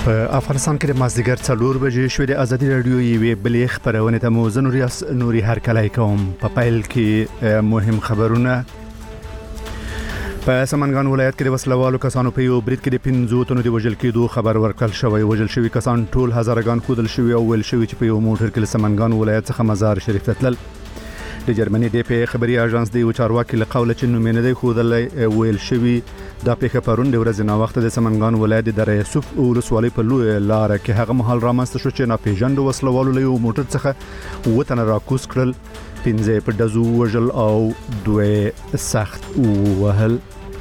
په افغانستان کې د مازدیګر 4 بجې شوې د ازادي رادیو یوې بلې خبرونه ته مو زه نوري هرکلی کوم. په پیل کې مهم خبرونه. په سمنګان ولایت کې د وسلوالو کسانو په یو برید کې د 15 تنو د وژل کېدو خبر ورکړل شوی. وژل شوی کسان ټول هزارګان خودل شوی او ول شوی چې په یو موټر کې سمنګان ولایت څخه مزار شریف ته تلل. د جرمني د پی خبري اژانس دی او چارواکي له قوله چې نومینه دی خودل ویل شوی د پیښه پرون د ورځې نو وخت د سمنګان ولایت د دره یوسف او ولسوالۍ په لوی لار کې هغه مهال رامنځته شو چې ناپېژاندو وسلوالو له یو موټر څخه وطن راکوس کړل. 15 په دزو وژل او 2 سخت وهل.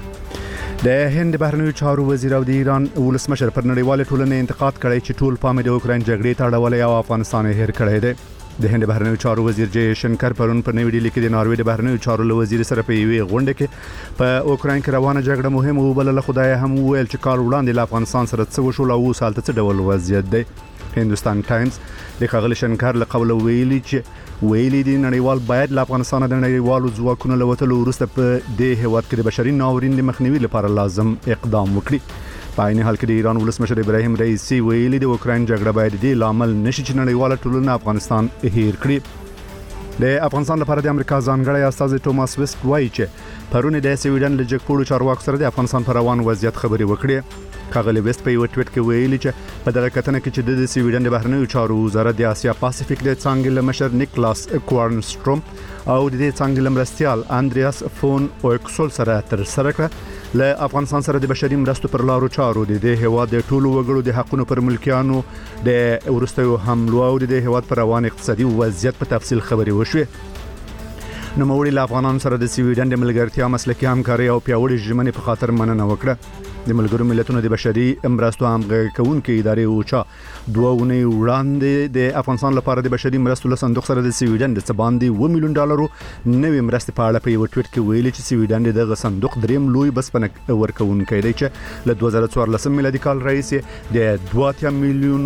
د هند بهرنیو چارو وزیر او د ایران ولسمشر پر نړیواله ټولنې انتقاد کړی چې ټول پام د اوکراین جګړې ته اړولې او افغانستان هیر کړی دی. د هند بهرنیو چارو وزیر جے شنکر پرون په نوې ډیلي کې د ناروې د بهرنیو چارو له وزیر سره په یوې غونډه کې په اوکراین کې روانه جګړه مهمه وبلله. خدای هم ویل چې کال وړاندې له افغانستان سره څه وشول او اوس هلته څه ډول وضعیت دی. هندوستان ټایمز د ښاغلي شنکر له قوله ویلي دی نړیوال باید له افغانستان د نړیوالو ځواکونو له وتلو وروسته په دې هیواد کې د بشري ناورین د مخنیوي لپاره لازم اقدام وکړي. په عین حال کې د ایران ولسمشر ابراهیم رئیسی ویلي د اوکراین جګړه باید د لامل نشي چې نړیواله ټولنه افغانستان هیر کړي. د افغانستان لپاره د امریکا ځانګړی استازی ټوماس ویسټ وایي چې پرون د سویډن له جګپوړو چارواکو سره د افغانستان پر روان وضعیت خبرې وکړې. ښاغلي ویسټ په یو ټویټ کې ویلي چې په دغه کتنه کې چې د سویډن د بهرنیو چارو وزارت د آسیا پاسفیک د څانګې له مشر نیکلاس کوارنستروم او د دې څانګې له مرستیال اندریاس فون اوکسول سره ترسره کړه. له افغانستان سره د بشري مرستو پر لارو چارو د دې هیواد د ټولو وګړو د حقونو پر ملکیانو د ورستیو حملو او د هیواد پر روان اقتصادي وضعیت په تفصیل خبرې وشوې. نو موږ له افغانانو سره د سویډن د ملګرتیا مسلکي همکاري او پیاوړي ژمنې په خاطر مننه وکړه. د ملګرو ملتونو د بشري مرستو همغږي کوونکې ادارې اوچا 2 ونې وړاندې د افغانستان لپاره د بشري مرستو له صندوق سره د سویډن د څه باندې $1 ملیون نوې مرستې په اړه په یو ټویټ کې ویلي چې سویډن دغه صندوق دریم لوی بسپنه ورکوونکی دی چې له 2014 میلادي کال راهیسې د $2 ملیون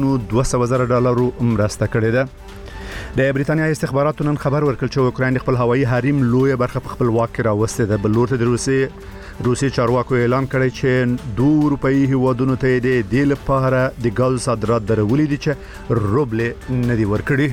مرسته کړې ده. د بریتانیا استخباراتو نن خبر ورکړ چې اوکراین خپل هوایي حریم لوی برخه په خپل واک کې راوستې ده. بل لورته د روسي چارواکو اعلان کړی چې 2 اروپאי هیوادونو ته د دې لپاره د ګاز صادرات درولې دي چې روبل نه دی ورکړي.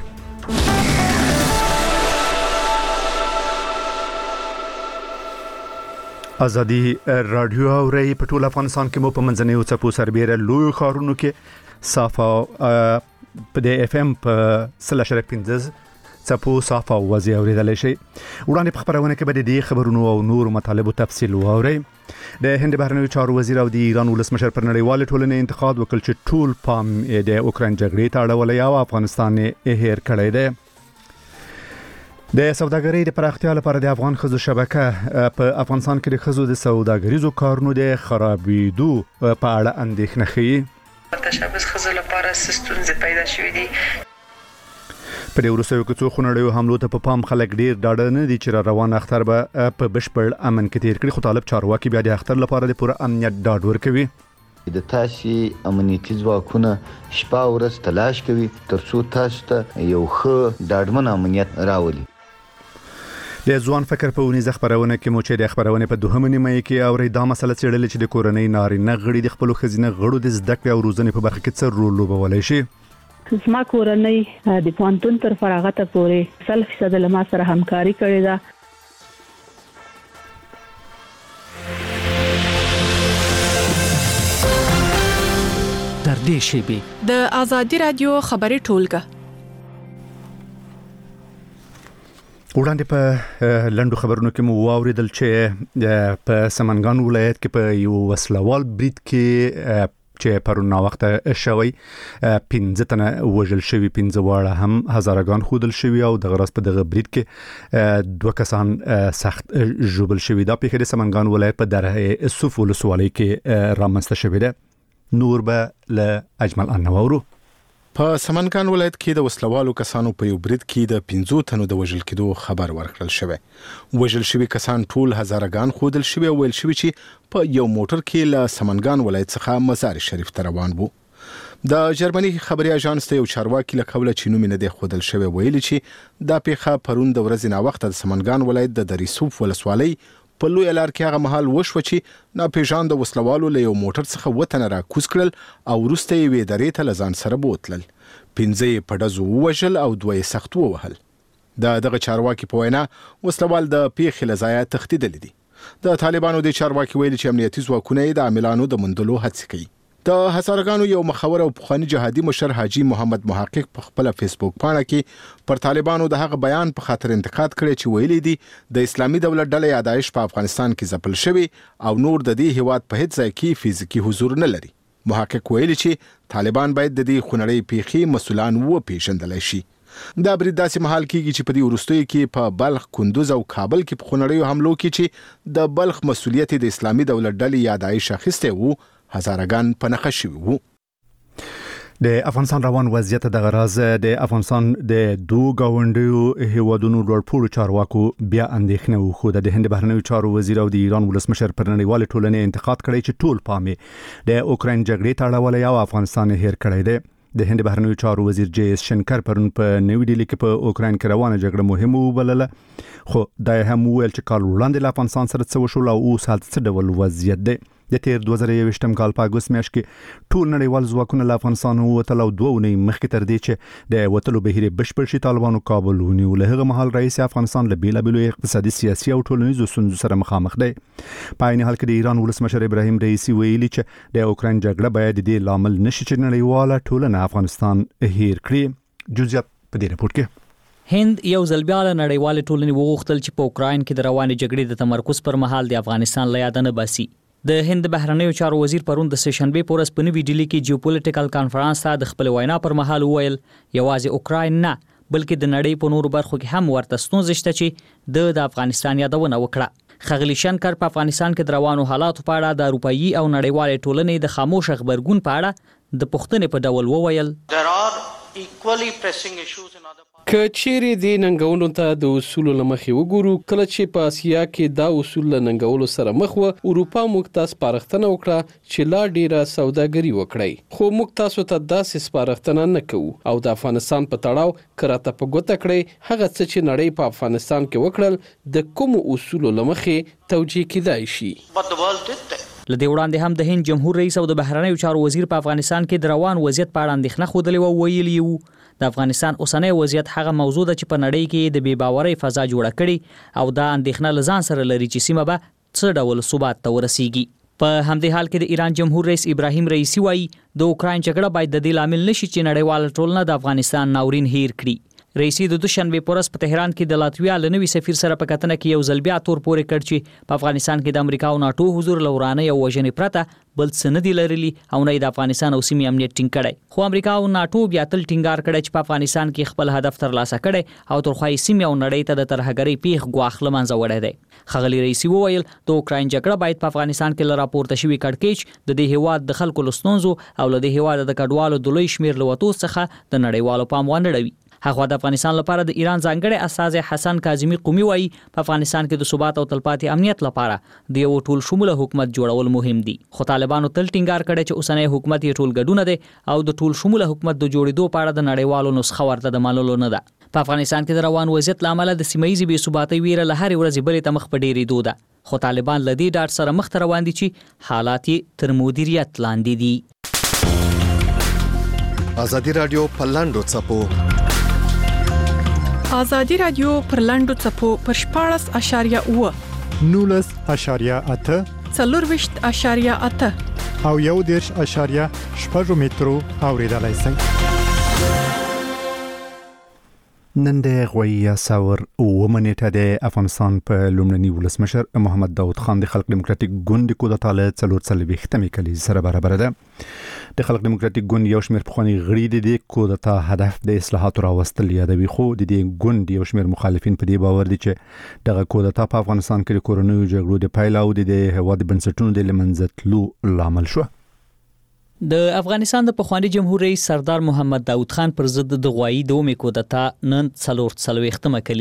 ازادي رادیو اوري په ټول افغانستان کې مو په منځنیو څپو سربېره لوی خارونو کې صافه په د اف ام په 3.15 څپو صافه وځي اوریدل شي. وړاندې په خبرونه کې به د خبرونو او نور مطالبو تفصیل واوري. د هند بهرنیو چارو وزیر او د ایران ولسمشر پر نړیواله ټولنې انتقاد وکړ چې ټول پام د اوکراین جګړې ته اړولې او افغانستان یې هیر کړی دی. د سوداګرۍ د پراختیا لپاره د افغان خزو شبکه په افغانستان کې د خزو د سوداګریزو کارونو د خرابېدو په اړه اندېښنه ښيي. تشابس خزو لپاره ستونزې پیدا شوې دي. په دې وروستیو کې څو خونړیو حملو ته په پام خلک ډیر ډاډه نه دي چې روان اختر به په بشپړ امن کې تیر کړي. خو طالب چارواکي بیا د اختر لپاره د پوره امنیت ډاډ ورکوي. د تاسو امنیتي ځواکونه شپه او ورځ تلاش کوي ترڅو تاسو ته یو ښه ډاډمن امنیت راولي. د ځوان فکر په ونیزه خبرونه کې مو چې د خبرونه په دوهمه نیمه کې اوري دا مسله څېړل چې د کورنۍ نارینه غړي د خپل خزینه غړو د زده کړې او روزنې په برخه کې څه رول لوبولای شي. زما کورنۍ د پوهنتون تر فراغت پورې 100% له ما سره همکاري کړې ده. در دې شیبه د ازادي رادیو خبري ټولګه وړاندې په لندو خبرونو کې مو واوریدل چې په سمنګان ولایت کې په یو وسلوال برید کې پرون وخت شوی 15 تنه وژل شوی 15 واړه هم هزارګان خودل شوی او د غرض په دغه برید کې 2 کسان سخت ژوبل شوی. دا په کې د سمنګان ولایت په دره یوسف ولسوالۍ کې رامنځته شوی ده. نور به له اجمل انورو. په سمنګان ولایت کې د وسلوالو کسانو په یو برید کې د 15 تنو د وژل کېدو خبر ورکړل شوی. وژل شوی کسان ټول هزارګان خودل شوی او ویل شوی چې په یو موټر کې له سمنګان ولایت څخه مزار شریف ته روان وو. د جرمني خبري اژانس ته یو چارواکي له قوله چې نوم نه دی خودل شوی ویلي چې دا پیښه پرون د ورځې نا وخت د سمنګان ولایت د دریسوف ولسوالۍ په لوی لار کې هغه مهال وشو چې ناپېژاند وسلوالو له یو موټر څخه وطن را کوز کړل او وروسته یې وې درې ته لزان سره بوتلل. 15 په ډزو ووژل او 2 سخت ووهل. دغه چارواکي په وینا وسلوال د پیښې له ځایه تښتېدلي دي. د طالبانو د چارواکي ویلي چې امنیتي ځواکونه د عاملانو د موندلو هڅې کوي. د هزارګانو یو مخور او پخوانی جهادي مشر حاجی محمد محقق په خپل فیسبوک پاڼه کې پر طالبانو د هغه بیان په خاطر انتقاد کړی چې ویلي دي د اسلامي دولت ډلې یادایش په افغانستان کې ځپل شوی او نور د دې هیواد په هیڅ ځای کې فزیکی حضور نه لري. محقق ویلي چې طالبان باید د دې خونړۍ پیښې مسؤلان وپېژندل شي. دا برید داسې مهال کېږي چې په دې وروستیو کې په بلخ، کندوز او کابل کې په خونړیو حملو کې چې د بلخ مسؤلیت د اسلامي دولت ډلې یادایش اخیسته وو هزارګان په نخښه شوي وو. د افغانستان روان وضعیت د غراز د افغانستان د دوه گاونډیو هیوادونو لوړپوړو چارواکو بیا اندېښنه وښوده. د هند بهرنیو چارو وزیر او د ایران ولسمشر پر نړیوالې ټولنې انتقاد کړی چې ټول پامې د اوکراین جګړې ته اړولی او افغانستان هیر کړی دی. د هند بهرنیو چارو وزیر جی اس شنکر پرون په نوی ډیلی کې په اوکراین کې روانه جګړه مهمه وبلله، خو دا هم ویل چې کال وړاندې له افغانستان سره څه وشول او اوس هلته څه ډول وضعیت دی. د تیر 2021 کال په اګوست میاشت کې ټول نړیوال ځواکونه له افغانستان ووتل او 2 اونۍ مخکې تر دې چې د وتلو بهیر بشپړ شي طالبانو کابل ونیو. له هغه مهال رئیس افغانستان له بیلابیلو اقتصادي، سیاسي او ټولنیزو ستونزو سره مخامخ دی. په عین حال کې د ایران ولسمشر ابراهیم رئیسی ویلي چې د اوکراین جګړه باید د دې لامل نشي چې نړیواله ټولنه افغانستان هیر کړي. جزئیات په دې رپورت کې. هند یو ځل بیا له نړیوالې ټولنې وغوښتل چې په اوکراین کې د روانې جګړې د تمرکز پر مهال د افغانستان له یاده نه باسي. د هند بهرنیو چارو وزیر پرون د سهشنبه په ورځ په نوي ډیلی کې جیوپولیټیکل کانفرنس ته د خپل وینا پر مهال وویل یوازې اوکراین نه بلکې د نړۍ په نورو برخو کې هم ورته ستونزې شته چې د افغانستان یادونه وکړه. ښاغلي شنکر په افغانستان کې د روانو حالاتو په اړه د اروپایي او نړیوالې ټولنې د خاموش خبرګون په اړه د پوښتنې په ډول وویل که چیرې د ننګونو ته د اصولو لمخې وګورو، کله چې په اسیا کې دا اصول له ننګولو سره مخ و، اروپا موږ ته سپارښتنه وکړه چې لا ډیره سوداګري وکړئ، خو موږ تاسو ته داسې سپارښتنه نه کوو او د افغانستان په تړاو کراته په ګوته کړئ هغه څه چې نړۍ په افغانستان کې وکړل د کومو اصولو لمخې توجیه کیدای شي. لدې وړاندې هم د هند جمهور رئیس او د بهرنیو چارو وزیر په افغانستان کې د روان وضعیت په اړه اندېښنه ښودلې او ویلي وو د افغانستان اوسنی وضعیت هغه موضوع ده چې په نړۍ کې د بې باورۍ فضا جوړه کړي او دا اندېښنه له ځان سره لري چې سیمه به څه ډول ثبات ته ورسیږي. په همدې حال کې د ایران جمهور رئیس ابراهیم رئیسی وایي د اوکراین جګړه باید د دې لامل نشي چې نړیواله ټولنه د افغانستان ناورین هیر کړي. رئیسی د دوشنبه په ورځ په تهران کې د لاتویا له نوي سفیر سره په کتنه کې یو ځل بیا تور پورې کړ چې په افغانستان کې د امریکا او ناتو حضور لورانه او وژنې پرته بل څه نه دی لرلي او نه د افغانستان او سیمې امنیت ټینګ کړي. خو امریکا او ناتو بیا تل ټینګار کړي چې په افغانستان کې خپل هدف ترلاسه کړي او ترخوای سیمې او نړۍ ته د ترهګرۍ پیښ ګواښ له منځه وړی دی. ښاغلي رئیسی وویل د اوکراین جګړه باید په افغانستان کې له راپورته شوي کړکېچ د دې هیواد د خلکو له ستونزو او له دې هیواد د کډوالو د لوی شمېر له وتو څخه د نړیوالو پام ونه اړوي. هغه د افغانستان لپاره د ایران ځانګړي استازی حسن کاظمی قومي وایي په افغانستان کې د ثبات او تلپاتې امنیت لپاره د یو ټول شموله حکومت جوړول مهم دي. خو طالبانو تل ټینګار کړی چې اوسنی حکومت یې ټول ګډونه دي او د ټول شموله حکومت د جوړېدو په اړه د نړیوالو نسخه ورته د منلو نه ده. په افغانستان کې د روان وضعیت له امله د سیمه ییزې بې ثباتۍ ویره له هرې ورځې بلې ته مخ په ډېرېدو ده، خو طالبان له دې ډاډ سره مخ ته روان دي چې حالات یې تر مدیریت لاندې دي. ازادي رادیو په لاندو څپو ازادي رادیو پر لاندو څپو پر 14.8 19.8 24.8 او 1.8 مترو اوریدلای شئ. نن د غویا ساور ومنېټه د افغانستان په لومړني ولسمشر محمد داود خان د خلق دیموکراتیک ګوند کودتا له 440 کلي سره برابر ده. د خلق دیموکراتیک ګوند یو شمېر پخواني غړي د کودتا هدف د اصلاحاتو راوستل یادوي، خو د دې ګوند یو شمېر مخالفین په دې باور دي چې دغه کودتا په افغانستان کې د کورونیو جګړو د پایله او د هیواد بنسټونو د لمنځه تلو لامل شو. د افغانستان د پخوانی جمهور رئیس سردار محمد داود خان پر ضد د غوایی دومې کودتا نن 440 کلیزه ده.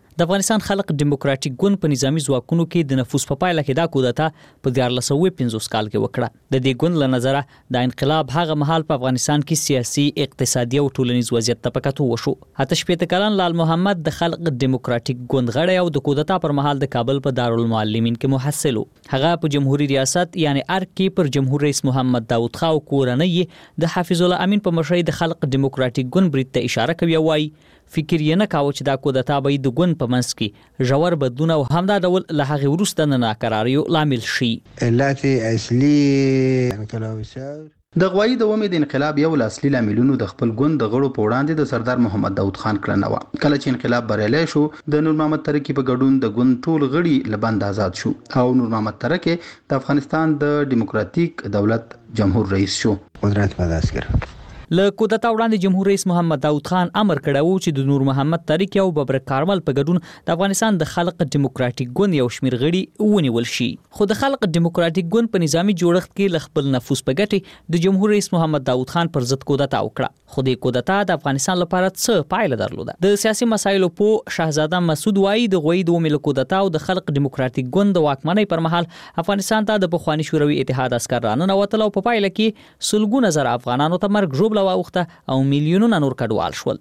د افغانستان خلق ډیموکراټیک ګوند په نظامی ځواکونو کې د نفوذ په پایله کې دا کودتا په 1950 کال کې وکړه. د دې ګوند له نظره د انقلاب هغه مهال په افغانستان کې سیاسي، اقتصادي او ټولنیز وضعیت ته پکاتو وشو. اته شپږ کلن لال محمد د خلق ډیموکراټیک ګوند غړی او د کودتا پر مهال د کابل په دارالمعلمین کې محصل و. هغه په جمهوریت ریاست یعنی ارګ کې پر جمهور رئیس محمد داود خان کورنۍ د حافظ الله امین په مشرۍ د خلق ډیموکراټیک ګوند برید ته اشاره کوي او وايي فکر یې نه کاوه چې دا کودتا به د ګوند په منځ کې ژور بدلون او همدا ډول له هغې وروسته نه ناکراریو لامل شي. علت اصلي انقلاب ثور د غوایي د ومې د انقلاب یو له اصلي لاملونو د خپل ګوند د غړو په وړاندې د سردار محمد داود خان کړنه وه. کله چې انقلاب بریالی شو د نور محمد ترکی په ګډون د ګوند ټول غړي له بند آزاد شو او نور محمد ترکی د افغانستان د ډیموکراتیک دولت جمهور رئیس شو. قدرت په لاس کې له کودتا وړاندې جمهور رئیس محمد داود خان امر کړی و چې د نور محمد ترکی او ببرک کارمل په ګډون د افغانستان د خلق ډیموکراټیک ګوند یو شمیر غړي ونیول شي. خو د خلق ډیموکراټیک ګوند په نظامی جوړښت کې ل خپل نفوذ په ګټې د جمهور رئیس محمد داود خان پر ضد کودتا وکړه. خو د کودتا د افغانستان لپاره څه پایله درلوده؟ د سیاسي مسایلو په شاهزاده مسعود وایي د غوی د ومې کودتا او د خلق ډیموکراټیک ګوند د واکمنۍ پر مهال افغانستان ته د پخوانی شوروي اتحاد عسكر راننوتل او په پایله کې سلګونه زره افغانانو ته مرګ ژوبله واوښته او میلیونونه نور کډوال شول.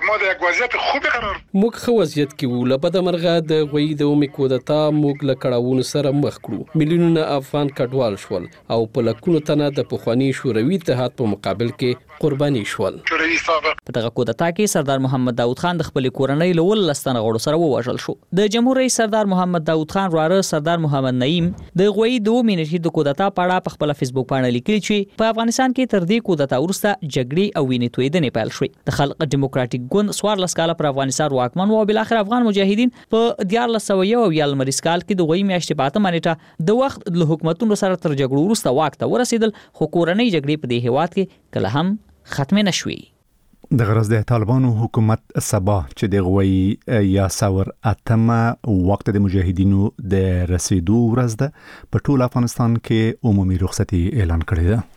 موږ خو وضعیت کې وو لپاره مرغه د غوی د ومې کودتا موږ له کړهونو سره مخ کړو. میلیونونه افغان کډوال شول او په لکونو تنه د پخوانی شوروي اتحاد په مقابل کې قرباني شول. په دغه کودتا کې سردار محمد داود خان د خپل کورنۍ له 19 تنه غړو سره ووژل شو. د جمهور رئیس سردار محمد داود خان وراره سردار محمد نعیم د غوی د ومې نشي د کودتا په اړه په خپل فیسبوک باندې لیکلي چې په افغانستان کې تر دې کودتا وروسته جګړې او وینې تویدنې پیل شوې. د خلق ډیموکراټیک ګوند 14 کاله پر افغانستان واکمن و او بل اخر افغان مجاهدین په 1901 لمریز کال کې د غوی میاشتې په 8 نیټه د وخت له حکومتونو سره تر جګړو وروسته واک ته ورسېدل. خو کورنۍ جګړې په دې هیواد کې کله هم ختم نشوي. د غرض د طالبانو حکومت سبا چې د غوي یا ساور اتمه وخت د مجاهدینو د رسیدو ورځ ده په ټول افغانستان کې عمومي رخصتي اعلان کړې ده.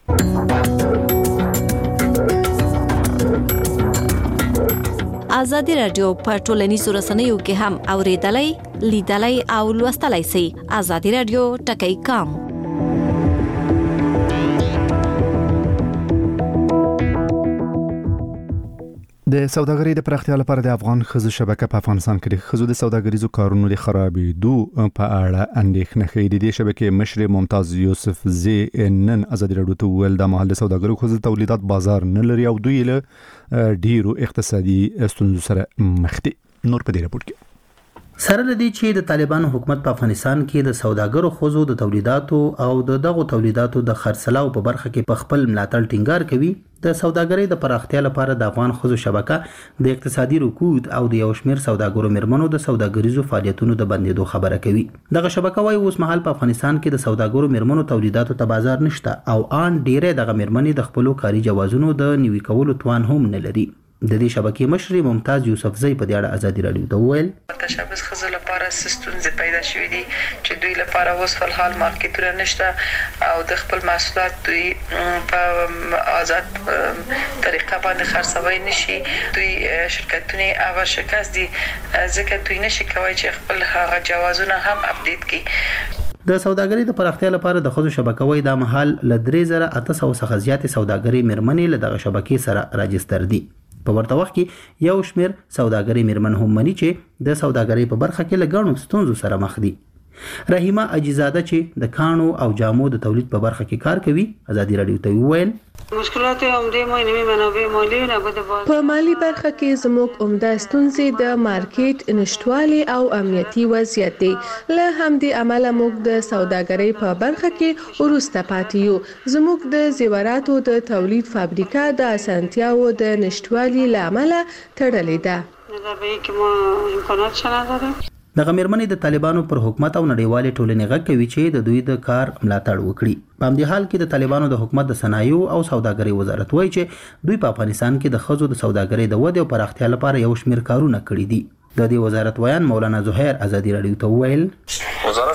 آزادی رادیو په ټولنیزو رسنیو کې هم اوریدلای، لیدلای او لوستلای شئ. آزادی رادیو ټکی کام. د سوداګرۍ د پراختیا لپاره د افغان ښځو شبکه په افغانستان کې د ښځو د سوداګریزو کارونو د خرابېدو په اړه اندېښنه ښیي. د دې شبکې مشر ممتاز یوسف زی نن آزادي راډیو ته وویل د محل سوداګرو ښځو تولیدات بازار نه لري او دوی له ډیرو اقتصادي ستونزو سره مخ دي. نور په دې راپور کې سره لدی چې د طالبانو حکومت په افغانستان کې د سوداګرو ښځو د تولیداتو او دغه تولیداتو د خرڅلاو په برخه کې په خپل ملاتړ ټینګار کوي. د سوداګرۍ د پراختیا لپاره د افغان ښځو شبکه د اقتصادي رکود او د یو شمېر سوداګرو میرمنو د سوداګریزو فعالیتونو د بندیدو خبره کوي. دغه شبکه وايي اوس مهال په افغانستان کې د سوداګرو میرمنو تولیداتو ته بازار نشته او ان ډیره دغه میرمنې د خپل کاري جوازونو د نیوي کولو توان هم نه لري. د دې شبکې مشر ممتاز یوسف زی په دې اړه آزادي راډیو ته وویل تشابس خزل لپاره ستونزې پیدا شوې دي چې دوی لپاره اوس په حال مارکیټونه نشته او د خپل محصولات دوی په آزاد طریقه باندې خرڅوي نشي. دوی شرکتونه او شکست دي ځکه دوی نشي کوي چې خپل هغه جوازونه هم اپډیټ کړي. د سوداګرۍ د پراختیا لپاره د ښځو شبکه وای د محل ل 3800 څخه زیات سوداګرۍ میرمنې له دغه شبکې سره راجستر دي. په ورته وخت کې یو شمېر سوداګرۍ میرمن هم مني چې د سوداګرۍ په برخه کې له ګڼو ستونزو سره مخ دي. رحیمه اجیزاده چې د کانو او جامو د تولید په برخه کې کار کوي آزادي راډیو ته وویل مشکلات عمده ما نوي منابع مالی نبود په مالی برخه کې زموږ عمده ستونزې د مارکیټ نشټوالي او امنیتي وضعیت دی. له همدې امله موږ د سوداګرۍ په برخه کې وروسته پاتې یو. زموږ د زیوراتو د تولید فابریکه د اسانتیاو د نشټوالي له امله تړلې ده. نظر به کې ما امکانات شنه داریم. دغه میرمنې د طالبانو پر حکومت او نړیوالې ټولنې غږ کوي چې د دوی د کار ملاتړ وکړي. په همدې حال کې د طالبانو د حکومت د صنایعو او سوداګرۍ وزارت وایي چې دوی په افغانستان کې د ښځو د سوداګرۍ د ودې او پراختیا لپاره یو شمېر کارونه کړي دي. د دې وزارت ویان مولانا زهیر آزادي راډیو ته وویل وزارت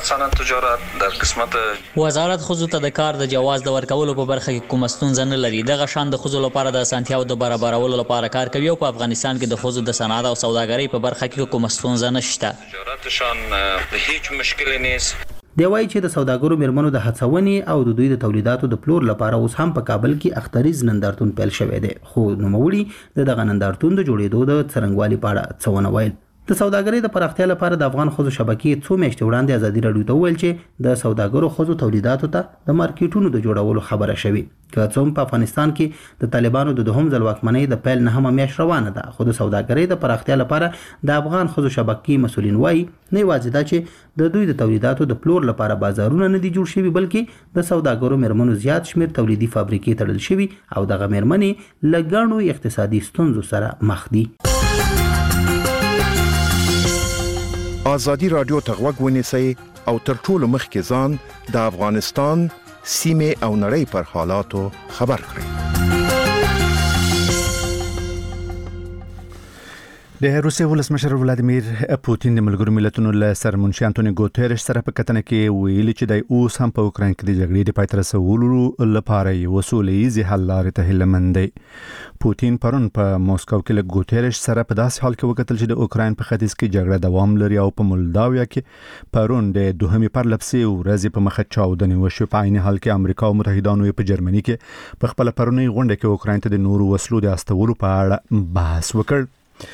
صنعت تجارت در قسمت وزارت خصوصا ته د کار د جواز د ورکولو په برخه کې کوم ستونزه نه لري. دغه شان د خصوصا لپاره د اسانتیاو د برابرولو لپاره کار کوي او په افغانستان کې د خصوصا د صنعت او سوداګرۍ په برخه کې کوم ستونزه نشته. تجارتشان هیڅ مشکل نیست. دی وایي چې د سوداګرو میرمنو د هڅونې او د دوی د تولیداتو د پلور لپاره اوس هم په کابل کې اختریز نندارتون پیل شوی دی، خو نوموړي دغه نندارتون د جوړېدو د څرنګوالي په اړه څه ونه ویل. د سوداګرۍ د پراختیا لپاره د افغان ښځو شبکې څو میاشتې وړاندې ازادي راډیو ته وویل چې د سوداګرو ښځو تولیداتو ته د مارکیټونو د جوړولو خبره شوې. که څه هم په افغانستان کې د طالبانو د دوهم ځل واکمنۍ د پیل 9مه میاشت روانه ده، خو د سوداګرۍ د پراختیا لپاره د افغان ښځو شبکې مسولین وایي نه یوازې دا چې د دوی د تولیداتو د پلور لپاره بازارونه نه دي جوړ شوي، بلکې د سوداګرو میرمنو زیات شمیر تولیدي فابریکې تړل شوي او دغه میرمنې له ګڼو اقتصادي ستونزو سره مخ دي. ازادي رادیو ته غوږ ونیسئ او تر ټولو مخکې ځان د افغانستان سیمې او نړۍ پر حالاتو خبر کړئ. د روسیې ولسمشر ولادیمیر پوتین د ملګرو ملتونو له سرمنشي انټونی ګوتيرش سره په کتنه کې ویلي چې د اوس هم په اوکراین کې د جګړې د پای ته رسولو لپاره یو سولهییزې حل لارې ته هیله مند دی. پوتین پرون په موسکو کې له ګوتيرش سره په داسې حال کې وکتل چې د اوکراین په ختیځ کې جګړه دوام لري او په مولداویا کې پرون د دوهمې پرلپسې ورځې په مخه چاودنې وشوې. په عین حال کې امریکا او متحدانو په جرمني کې په خپل پرونی غونډه کې اوکراین ته د نورو وسلو د استولو په اړه بحث وکړ.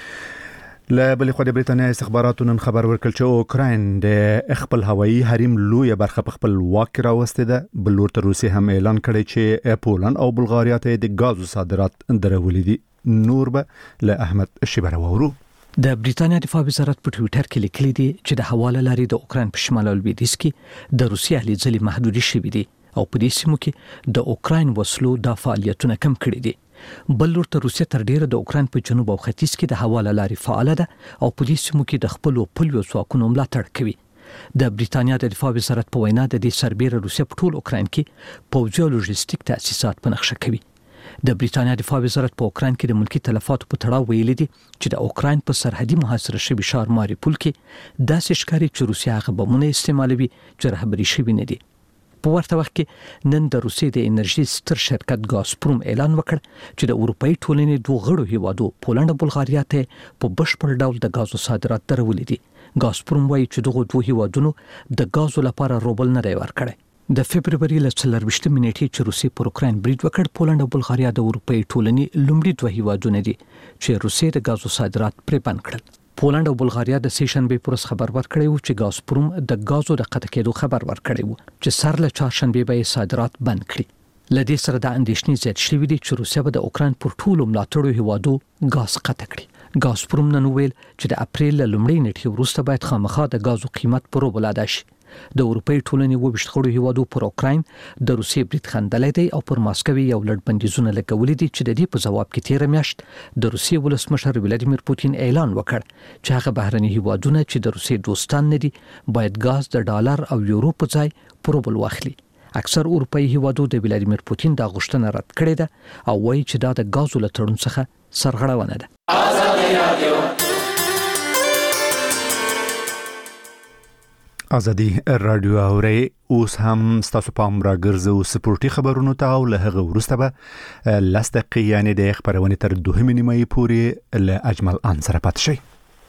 له بلې خوا د بریتانیا استخباراتو نن خبر ورکړ چې اوکراین د خپل هوایي حریم لویه برخه په خپل واک کې راوستې ده. بل لور ته روسیې هم اعلان کړی چې پولند او بلغاریا ته د غازو صادرات درولې دي. نور به له احمد شیبر وورو. د بریتانیا دفاع وزارت په ټوئیټر کې لیکلي دي چې د حواله لارې د اوکراین په شمال او لویدیځ کې د روسیې اهلي ځلې محدودې شوې دي او په دې سیمو کې د اوکراین وسلو د فعالیتونه کم کړي دي. بل لور ته روسیه تر ډیره د اوکراین په جنوب او ختیځ کې د حواله لارې فعال ده او په دې سیمو کې د خپل پولیو ځواکونو ملاتړ کوي. د بریتانیا د دفاع وزارت په وینا د دې سربېره روسیه په ټول اوکراین کې پوځي او لوجستیک تاسیسات په نقشه کوي. د بریتانیا دفاع وزارت په اوکراین کې د ملکی تلفاتو په تړاو ویلي دي چې د اوکراین په سرحدي محاصره شوي ښار ماریپول کې داسې ښکاري چې روسیه هغه بمونه استعمالوي چې رهبري شوي نه دي. په ورته وخت کې نن د روسیې د انرژي ستر شرکت ګازپروم اعلان وکړ چې د اروپאי ټولنې دوه غړو هیوادو پولند او بلغاریا ته په بشپړ ډول د غازو صادرات درولې دي. ګازپروم وایي چې دغه دوه هیوادونو د غازو لپاره روبل نه دی ورکړی. د فبرवरी ل 24 نیټې چې روسیې پر اوکراین برید وکړ، پولند او بلغاریا د اروپאי ټولنې لومړي دوه هیوادونه دي چې روسیې د غازو صادرات پرې بند کړل. پولند او بلغاریا د سیشنبه پرس خبر ورکړی و چې غازپروم د غازو د قطع کېدو خبر ورکړی و چې سر له چهارشنبه به صادرات بند کړي. لدې سره د اندېښنې زیات شوې دي چې روسیه به د اوکراین پر ټولو ملاتړو هیوادو غاز قطع کړي. غازپروم نن ویل چې د اپریل لومړۍ نیټې وروسته باید خامخا د غازو قیمت په روبل ادا شي. د اروپאי ټولنې وبشت غړو هیوادو پر اوکراین د روسیې برید خندلې دی او پر ماسکو یو لړ بندیزونه لګولې دي چې د دې په جواب کې تیر میاشت د روسیې ولسمشر ولادیمیر پوتین اعلان وکړ چې هغه بهرني هیوادونه چې د روسیې دوستان نه دي باید غاز د ډالر او یورو په ځای پر روبل واخلي. اکثر اروپאי هیوادو د ولادیمیر پوتین د غوښتنه رد کړې ده او وایي چې دا د غازو له تړون څخه سرغړونه ده. ازادي رادیو اوري اوس هم ستاسو پام راګرځو سپورتي خبرونو ته او له هغه وروسته به لس دقیقې یعنی د خبرونه تر 2 نیمه پورې له اجمل انصر پات شي.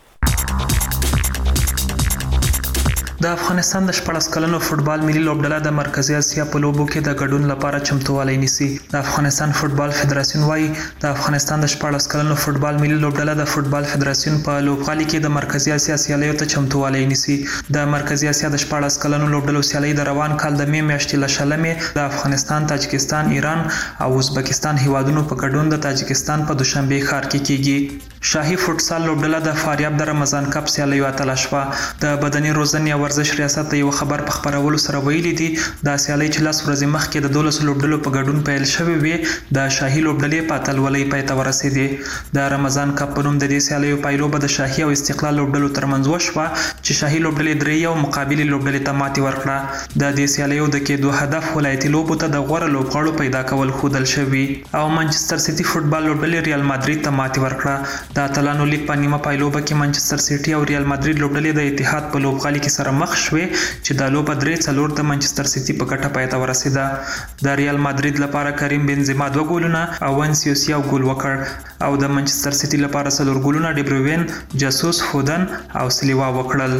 د افغانستان د 14 کلنو فوتبال ملي لوبډله د مرکزی اسیا په لوبو کې د ګډون لپاره چمتووالی نیسي. د افغانستان فوتبال فدراسیون وايي د افغانستان د 14 کلنو فوتبال ملي لوبډله د فوتبال فدراسیون په لوبغالي کې د مرکزی اسیا سیالیو ته چمتووالی نیسي. د مرکزی اسیا د 14 کلنو لوبډلو سیالي د روان کال د می میاشتې له شلمې د افغانستان، تاجکستان، ایران او ازبکستان هیوادونو په ګډون د تاجکستان په دوشنبه ښار کې کیږي. شاهي فوتسال لوبډله د فاریاب د رمضان کپ سیالیو اتله شوه. د بدني روزنې او ورزش ریاست یو خبر په خبرولو سره ویلي دي د سیالي چې لاس ورځې مخکې د 12 لوبډلو په ګډون پیل شوې وي د شاهي لوبډلې په اتلولۍ پای ته ورسېدې. د رمضان کپ په نوم د دې سیالیو پایلوبه د شاهي او استقلال لوبډلو ترمنځ وشوه چې شاهي لوبډلې درې یو مقابل لوبډلې ته ماتې ورکړه. د دې سیالیو د کېدو هدف ولایتي لوبو ته د غوره لوبغاړو پیدا کول ښودل شوي او مانچستر سیټي فوتبال لوبډلې ریال مادرید ته ماتې ورکړه. د اتلانو لیگ په نیمه پایلوبه کې منچستر سیټي او ریال مادرید لوبډلې د اتحاد په لوبغالي کې سره مخ شوې چې د لوبه 3-4 د منچستر سیټي په ګټه پای ته ورسېده. د ریال مادرید لپاره کریم بنزما 2 ګولونه او وینسیوس یو ګول وکړ او د منچستر سیټي لپاره 4 ګولونه ډي بروین، جاسوس، فودن او سلیوا وکړل.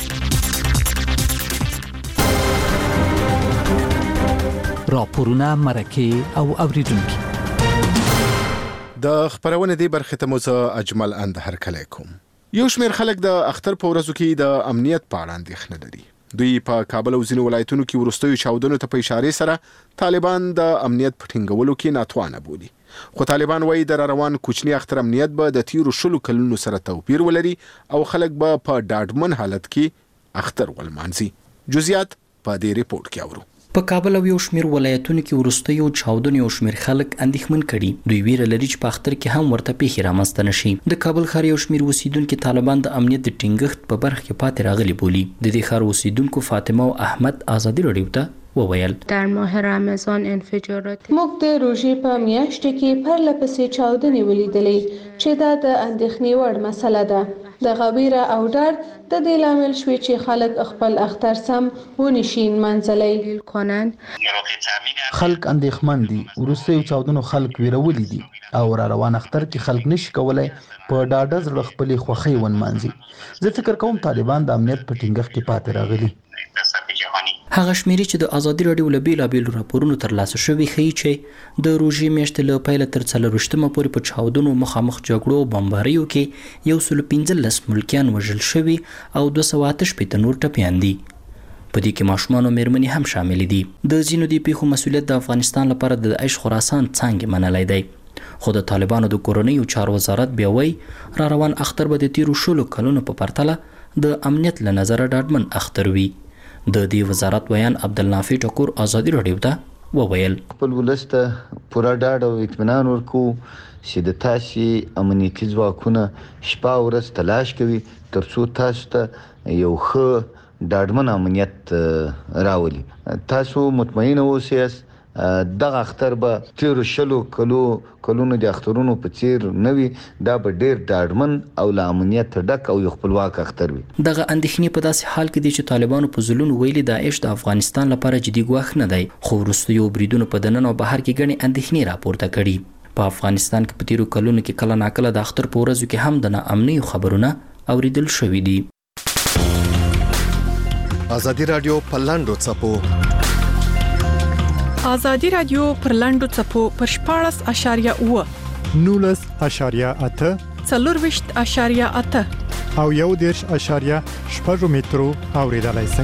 راپورونه، مرکه او اوریدونکو د خبرونه دی برخه ته موزه اجمل اند هرکلی کوم. یو شمېر خلک د اختر په ورځو کې د امنیت په اړه اندېښنه لري. دوی په کابل او ځینو ولایتونو کې وروستیو چاودنو ته په اشاره سره طالبان د امنیت په ټینګولو کې ناتوانه بولي. خو طالبان وایي د روان کوچنی اختر امنیت به د تیرو 10 کلونو سره توپیر ولري او خلک به په ډاډمن حالت کې اختر ولمانځي. جزئیات په دې ریپورت کې اورو. په کابل او یو شمېر ولایتونو کې وروستیو چاودنې او شمېر خلک اندېښمن کړي. دوی ویره لري چې په اختر کې هم ورته پیښې رامنځته نشي. د کابل ښار یو شمېر اوسیدونکو طالبان د امنیت د ټینګښت په برخه کې پاتې راغلي بولي. د دې ښار اوسیدونکو فاطمه او احمد ازادي راډیو ته وویل در ماه رمضان انفجارات موږ د روژې په میاشت کې پرله پسې چاودنې ولیدلې چې دا د اندېښنې وړ مسله ده. د غویره او ډار د دې لامل شوی چې خلک خپل اختر سم ونشي منځلای کنن. خلک اندېښمن دي. وروستیو چاودنو خلک ویرولي دي او را روان اختر کې خلک نشي کولای په ډاډه زړه خپل خوښي ونمانځي. زه فکر کوم طالبان د امنیت په ټینګښت کې پاتې راغلي. هغه شمیرې چې د آزادي راډیو له بیلابېلو راپورونو ترلاسه شوي ښیي چې د روژې میاشتې له پیله تر 24مه پورې په چاودنو، مخامخ جګړو او بمباریو کې 115 ملکیان وژل شوي او 268 نور ټپیان دي. په دې کې ماشومان او مېرمنې هم شامل دي. د ځینو دې پیښو مسؤلیت د افغانستان لپاره د داعش خراسان څانګې منلی دی. خو د طالبانو د کورنیو چارو وزارت بیا وایي را روان اختر به د تیرو 10 کلونو په پرتله د امنیت له نظره ډاډمن اختر وي. د دې وزارت بیان عبدالنافع ټکور آزادي راډیو ته وویل خپل ولسته پوره ډاډ او اطمینان ورکو چې د تاسې امنیتي ځواکونه شپه او ورځ تلاش کوي ترڅو تاسو ته یو ښه ډاډمن امنیت راولي. تاسو مطمئن اوسئ دغه اختر به تیرو 10 کلونو د اخترونو په څیر نه وي. دا به ډیر ډاډمن او له امنیت ډک او یو خپلواک اختر وي. دغه اندېښنې په داسې حال کې دي چې طالبانو په ځلونو ویلي داعش د افغانستان لپاره جدي ګواښ نه دی. خو وروستیو بریدونو په دننه او بهر کې ګڼې اندېښنې راپورته کړي. په افغانستان کې په تیرو کلونو کې کله ناکله د اختر په ورځو کې هم د ناامنیو خبرونه اوریدل شوي دي. آزادي راډیو په لاندو څپو آزادي رادیو پر لاندو څپو پر 14.8 19.8 24.8 او 1.6 مترو اوریدلای شئ.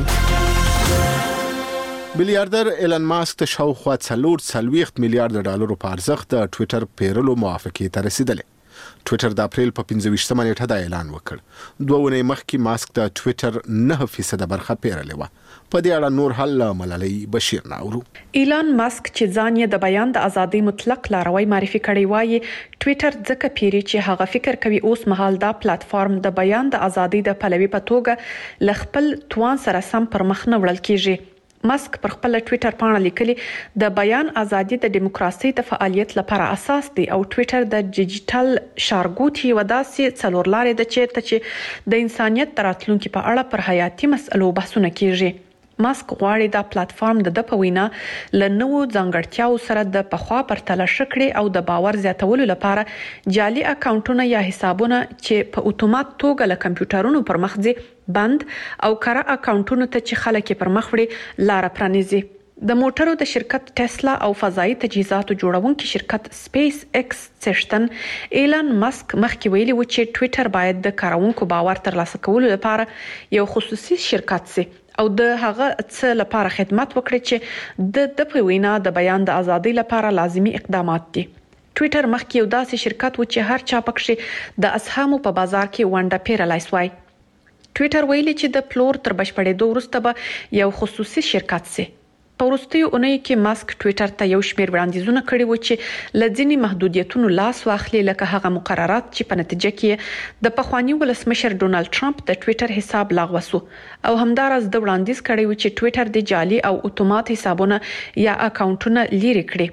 میلیاردر ایلن ماسک ته شاوخوا 40 میلیارډ ډالرو په ارزښت د ټوئیټر پیرلو موافقه ته رسیدلې. ټوئیټر د اپریل په 25مه نیټه دا اعلان وکړ. 2 ونې مخکې ماسک د ټوئیټر 9% برخه پیرلې و. په دې اړه نور حل ملالۍ بشیر ناورو. ایلان ماسک چې ځان یې د بیان د ازادۍ مطلق لاروی معرفي کړی وایي ټوئیټر ځکه پیری چې هغه فکر کوي اوس مهال دا پلیټ فارم د بیان د ازادۍ د پلوي په توګه ل خپل توان سره سم پر مخ نه وړل کیږي. ماسک پر خپل ټوئیټر پاڼه لیکلي د بیان ازادي د دیموکراسي د فعالیت لپاره اساس دی او ټوئیټر د ډیجیټل شارګوټي وداسې څلورلارې د چې د انسانيت راتلونکو په اړه پر حیاتي مسلو بحثونه کیږي. ماسک غواړي دا پلیټ فارم د په وینا لنوو ځانګړتیاو سره د پخوا پرتله شکړي او د باور زیاتولو لپاره جعلي اکاونټونه یا حسابونه چې په اتومات توګه له کمپیوټرونو پر مخ ځي بند او کار اکاونټونو ته چې خلک پر مخ وړي لار پرانیزي. د موټرو د شرکت ټسلا او فضائي تجهیزاتو جوړونکي شرکت سپیس ایکس څښتن ایلن ماسک مخکې ویلي و چې ټوئیټر باید د کارونکو باور ترلاسه کولو لپاره یو خصوصي شرکت سي او د هغه څه لپاره خدمت وکړي چې د په وینا د بیان د ازادۍ لپاره لازمي اقدامات دي. ټوئیټر مخکې یو داسې شرکت و چې هر چا پکې د اسهامو په بازار کې ونډه پیرلای سوای. ټوئیټر ویلي چې د پلور تر بشپړېدو وروسته به یو خصوصي شرکت سي. په وروستیو اونیو کې ماسک ټوئیټر ته یو شمېر وړاندیزونه کړي و چې له ځینې محدودیتونو لاس واخلي لکه هغه مقررات چې په نتیجه کې د پخوانی ولسمشر ډونالد ټرمپ د ټوئیټر حساب لغوه شو او همدارس د وړاندیز کړي و چې ټوئیټر د جعلي او اتومات حسابونه یا اکاونټونه لري کړي.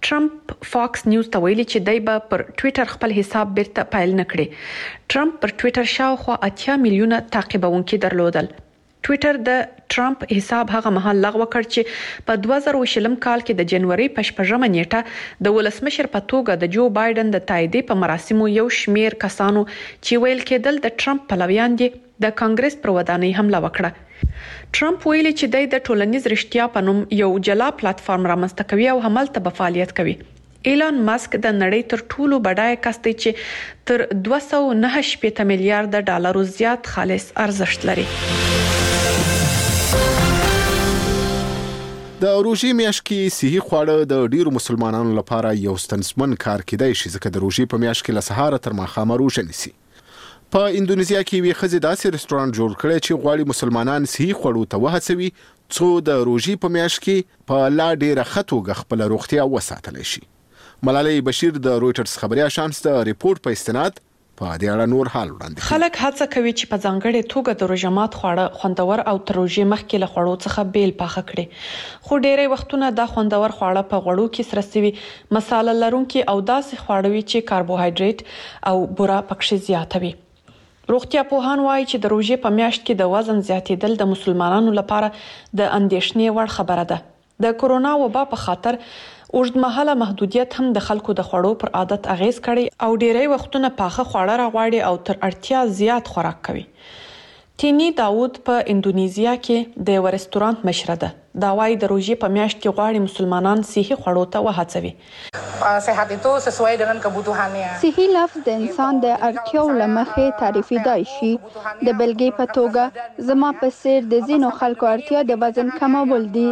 ټرمپ فاکس نیوز ته ویلي چې دای به پر ټوئیټر خپل حساب بیرته پایل نکړي. ټرمپ پر ټوئیټر شاوخوا 80 میلیونه تعقیبونکي درلودل. ټوئیټر د ټرمپ حساب هغه مهال لغوه کړ چې په 2020 کال کې د جنوري په 8 نیټه د ولسمشر په توګه د جو بایدن د تاییدې په مراسمو یو شمیر کسانو چې ویل کېدل د ټرمپ پلویان دي د کانګرس پر ودانۍ حمله وکړه. ټرمپ ویلي چې د ټولنیز رښتیا په نوم یو جلا پلیټفارم رامنځته کوي او همالته به فعالیت کوي. ایلان ماسک د نړۍ تر ټولو بډای کس دی چې تر 209 میلیارډ ډالرو زیات خالص ارزښت لري. د روژې میاشت کې صحي خواړه د ډیرو مسلمانانو لپاره یو ستونزمن کار کېدای شي ځکه د روژې په میاشت کې له سهار تر ماښامه روژه نیسي. په اندونیزیا کې یوې ښځې داسې رستورانت جوړ کړی چې غواړي مسلمانان صحي خوړو ته وهڅوي څو د روژې په میاشت کې په لا ډیره ښه توګه خپله روغتیا وساتلی شي. ملالۍ بشیر د رویټرز خبري اژانس د ریپورت په استناد په دې اړه نور حال وړاندې. خلک هڅه کوي چې په ځانګړې توګه د روژه مات خواړه خوندور او تر روژې مخکې له خوړو څخه بیل پاخه کړي. خو ډېری وختونه دا خوندور خواړه په غوړو کې سره سوي مساله لرونکي او داسې خواړه وي چې کاربوهایډریټ او بوره پکې زیاته وي. روغتیا پوهان وایي چې د روژې په میاشت کې د وزن زیاتېدل د مسلمانانو لپاره د اندېښنې وړ خبره ده. د کورونا وبا په خاطر اوږدمهاله محدودیت هم د خلکو د خوړو پر عادت اغیز کړي او ډیری وختونه پاخه خواړه راغواړي او تر اړتیا زیات خوراک کوي. تینی داود په اندونیزیا کې د یو رستورانت مشره ده. دا وايي د روژې په میاشت کې غواړي مسلمانان صحي خوړو ته وهڅوي. صحت itu sesuai dengan kebutuhannya. صحي لفظ د انسان د اړتیاو لمخې تعریفېدای شي. د بلګې په توګه زما په څیر د ځینو خلکو اړتیا د وزن کمول دي.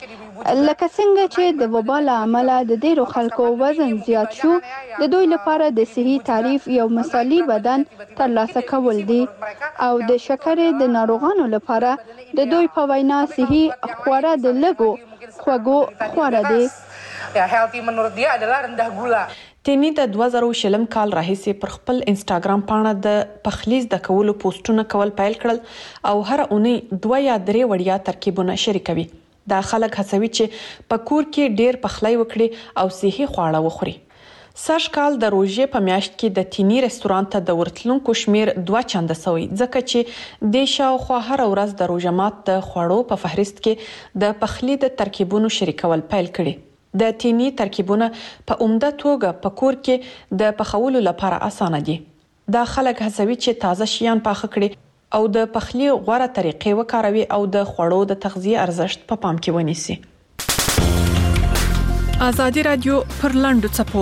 لکه څنګه چې د وبا له امله د ډیرو خلکو وزن زیات شو، د دوی لپاره د صحي تعریف یو مثالي بدن ترلاسه کول دي او د شکرې د ناروغانو لپاره د دوی په وینا صحي خواړه د لږو خوږو خواړه دي. healthy menurut dia adalah rendah gula. تینی د 2020 کال راهیسې پر خپل انسټاګرام پاڼه د پخلیز د کولو پوسټونه کول پیل کړل او هر اونۍ 2 یا 3 وړیا ترکیبونه شریکوي. دا خلک هڅوي چې په کور کې ډیر پخلی وکړي او صحي خواړه وخوري. سږ کال د روژې په میاشت کې د تینی رستورانت ته د ورتلونکو شمیر 2 چنده سوی ځکه چې د شاوخوا هر ورځ د روژه مات د خوړو په فهرست کې د پخلی د ترکیبونو شریکول پیل کړي. د تینی ترکیبونه په عمده توګه په کور کې د پخولو لپاره اسانه دي. دا خلک هڅوي چې تازه شیان پاخه کړي او د پخلی غوره طریقې وکاروي او د خوړو د تغذیه ارزښت په پام کې ونیسي. آزادي رادیو پر لاندو چپو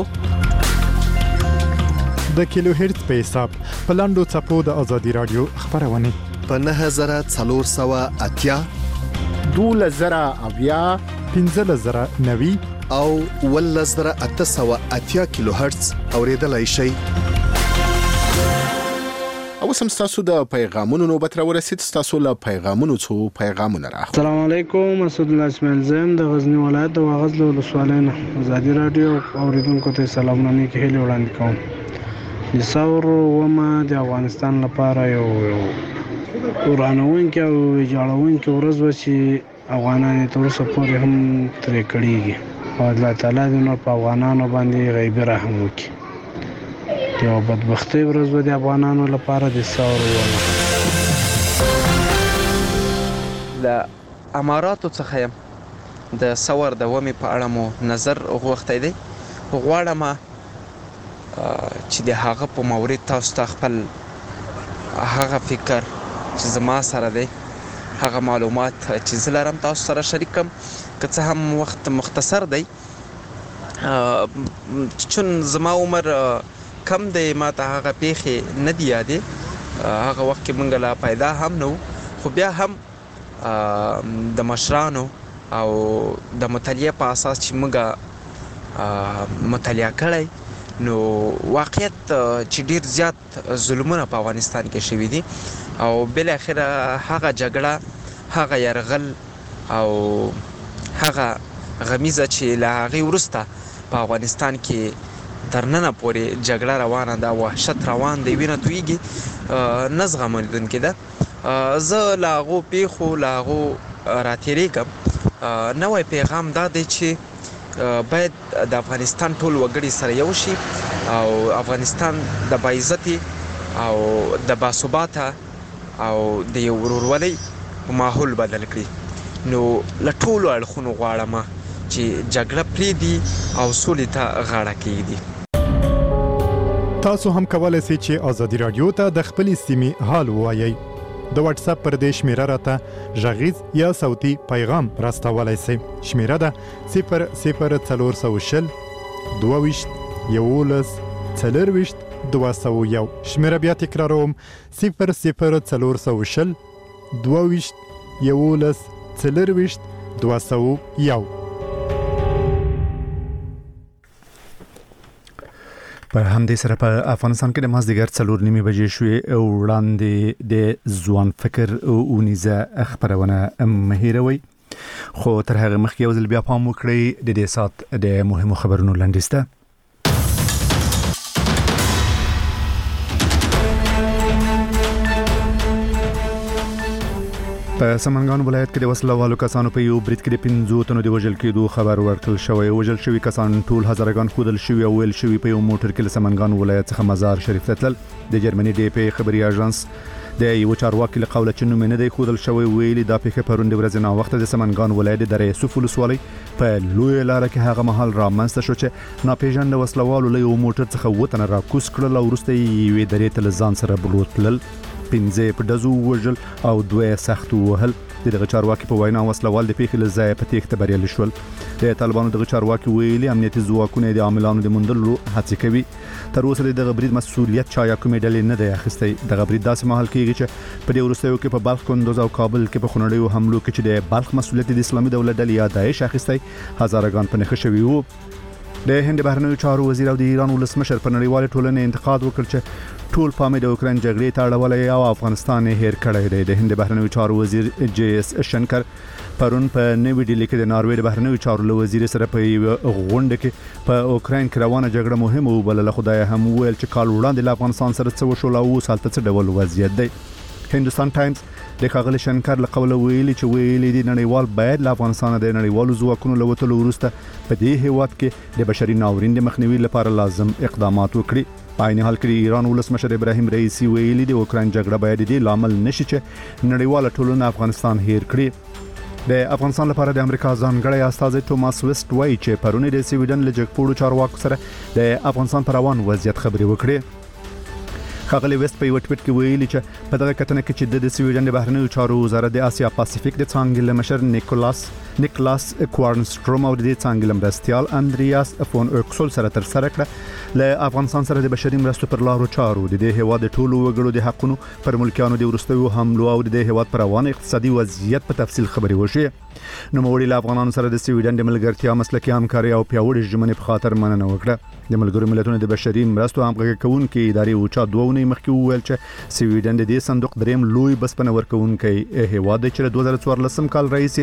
د کیلو هرتز په حساب په لاندو چپو د آزادي رادیو خبرونه په 9480 12090 15090 او 11880 کیلو هرتز اوریدلای شئ. او سم تاسو د پیغامونو نوبت را ورسید. تاسو له پیغامونو څو پیغامونه راغلي. السلام علیکم، اسد الله اسماعیل زم د غزنی ولایت د واغظ له ولسوالۍ نه آزادي رادیو اوریدونکو ته سلامونه نیکی هیله وړاندې کوم. د ثور ومه د افغانستان لپاره یو ورانوونکی او ویجاړوونکی ورځ و چې افغانان تر اوسه پورې هم ترې کړېږي او الله تعالی دې نور په افغانانو باندې غیبي رحم وکړي. یو بدبختي ورځ و د افغانانو لپاره د ثور ومه. د اماراتو څخه یم د ثور د ومې په اړه مو نظر غوښتی دی. غواړم چې د هغه په مورد تاسو ته خپل هغه فکر چې زما سره دی، هغه معلومات چې زه لرم تاسو سره شریک کړم. که څه هم وخت مختصر دی چون زما عمر کم دی، ما ته هغه پیښې نه دي یادې. هغه وخت کې موږ لا پیدا هم نه وو، خو بیا هم د مشرانو او د مطالعې په اساس چې موږ مطالعه کړی نو واقعیت چې ډیر زیات ظلمونه په افغانستان کې شوي دي او بل اخر هغه جګړه، هغه يرغل او هغه غمیزه چې لا هغه ورسته په افغانستان کې ترننه پورې جګړه روانه ده، وحشت روان دی، وینه تویږي، نه زغمېدونکې ده. زه له هغو پیښو له هغو راتېرېږم. نوی پیغام دا دی چې باید د افغانستان ټول وګړي سره یو شي او افغانستان د باعزتي او د باثباته او د یو ورورولۍ ماحول بدل کړي. نو له ټولو اړخونو غواړم چې جګړه پرېږدي او سولې ته غاړه کېږدي. تاسو هم کولای شئ چې ازادي رادیو ته د خپلې سیمې حال ووایئ. د واتس اپ پر دې شمیره راته غږیز یا صوتي پیغام راستولای شئ. شمیره ده 00420 22 11 40 201. شمیره بیا تکراروم 00420 22 11 40 201. په همدې سره په افغانستان کې د مازدیګر 4:30 بجې شوې وړاندې د ځوان فکر اونیزه خبرونه مهیروي. خو تر هغه مخکې یو ځل بیا پام وکړئ د دې سات د مهمو خبرونو لاندې. په سمنګان ولایت کې د وسلوالو کسانو په یو برید کې د 15 تنو د وژل کېدو خبر ورکړل شوی. وژل شوی کسان ټول هزارګان خودل شوی او ویل شوی په یو موټر کې له سمنګان ولایت څخه مزار شریف ته تلل. د جرمني ډي پی خبري اژانس د یو چارواکي له قوله چې نوم نه دی خودل شوی ویلي دا پیښه پرون د ورځې نه وخت د سمنګان ولایت د یوسف ولسوالۍ په لوی لار کې هغه محل رامنځته شو چې ناپېژانده وسلوالو له یو موټر څخه وطن راکوس کړل او وروسته یې درې تل ځان سره بلوتل. 15 په دزو وژل او 2 سخت وهل. دغه چارواکي په وینا وسلوال د پیښې له ځای په تېښته بریالي شول. د طالبانو دغه چارواکي ویلي امنیتي ځواکونه د عاملانو د موندلو هڅې کوي. تر اوسه دغه برید مسؤلیت چا یا کومې ډلې نه دی اخیستی. دغه برید داسې مهال کېږي چې په دې وروستیو کې په بلخ، کندوز او کابل کې په خونړیو حملو کې چې د بلخ مسؤلیت د اسلامي دولت ډلې یا داعش اخیستی هزارګان په نښه شوي وو. د هند بهرنیو چارو وزیر او د ایران ولسمشر په نړیوال ټولنې انتقاد وکړ چې ټول پام د اوکراین جګړې ته اړولی او افغانستان یې هیر کړی دی. د هند بهرنیو چارو وزیر جی اس شنکر پرون په نوې ډیلي کې د ناروې د بهرنیو چارو له وزیر سره په غونډه کې په اوکراین کې روانه جګړه مهمه وبلله. خدای هم ویل چې کال وړاندې له افغانستان سره څه وشول او اوس هلته څه ډول وضعیت دی. هندوستان ټایمز د ښاغلي شنکر له قوله ویلي چې ویلي دي نړیوال باید له افغانستان د نړیوالو ځواکونو له وتلو وروسته په دې هیواد کې د بشري ناورین د مخنیوي لپاره لازم اقدامات وکړي. په عین حال کې ایران ولسمشر ابراهیم رئیسی ویلي د اوکراین جګړه باید د لامل نشي چې نړیواله ټولنه افغانستان هیر کړي. د افغانستان لپاره د امریکا ځانګړی استازی توماس ویسټ وایي چې پرون د سویډن له جګپوړو چارواکو سره د افغانستان پر روان وضعیت خبرې وکړي. ښاغلي ویسټ په یو ټویټ کې ویلي چې په دغه کتنه کې چې د سویډن د بهرنیو چارو وزارت د آسیا پاسفیک د څانګې له مشر نیکلاس کوارنستروم او د څانګې له مرستیال اندریاس فون اوکسول سره ترسره کړه. له افغانستان سره د بشري مرستو پر لارو چارو د دې هیواد د ټولو وګړو د حقونو پر ملکیانو د وروستیو حملو او د دې هیواد پر روان اقتصادي وضعیت په تفصیل خبرې وشي. نوموړي له افغانانو سره د سویډن د ملګرتیا مسلکي همکاري او پیاوړي ژمنې په خاطر مننه وکړه. د ملګرو ملتونو د بشري مرستو همغږي کوونکي ادارې اوچا 2 ونې مخکې وویل چې سویډن د دې صندوق دریم لوی بسپنه ورکوونکی هیواد دی چې 2014 کال رئیس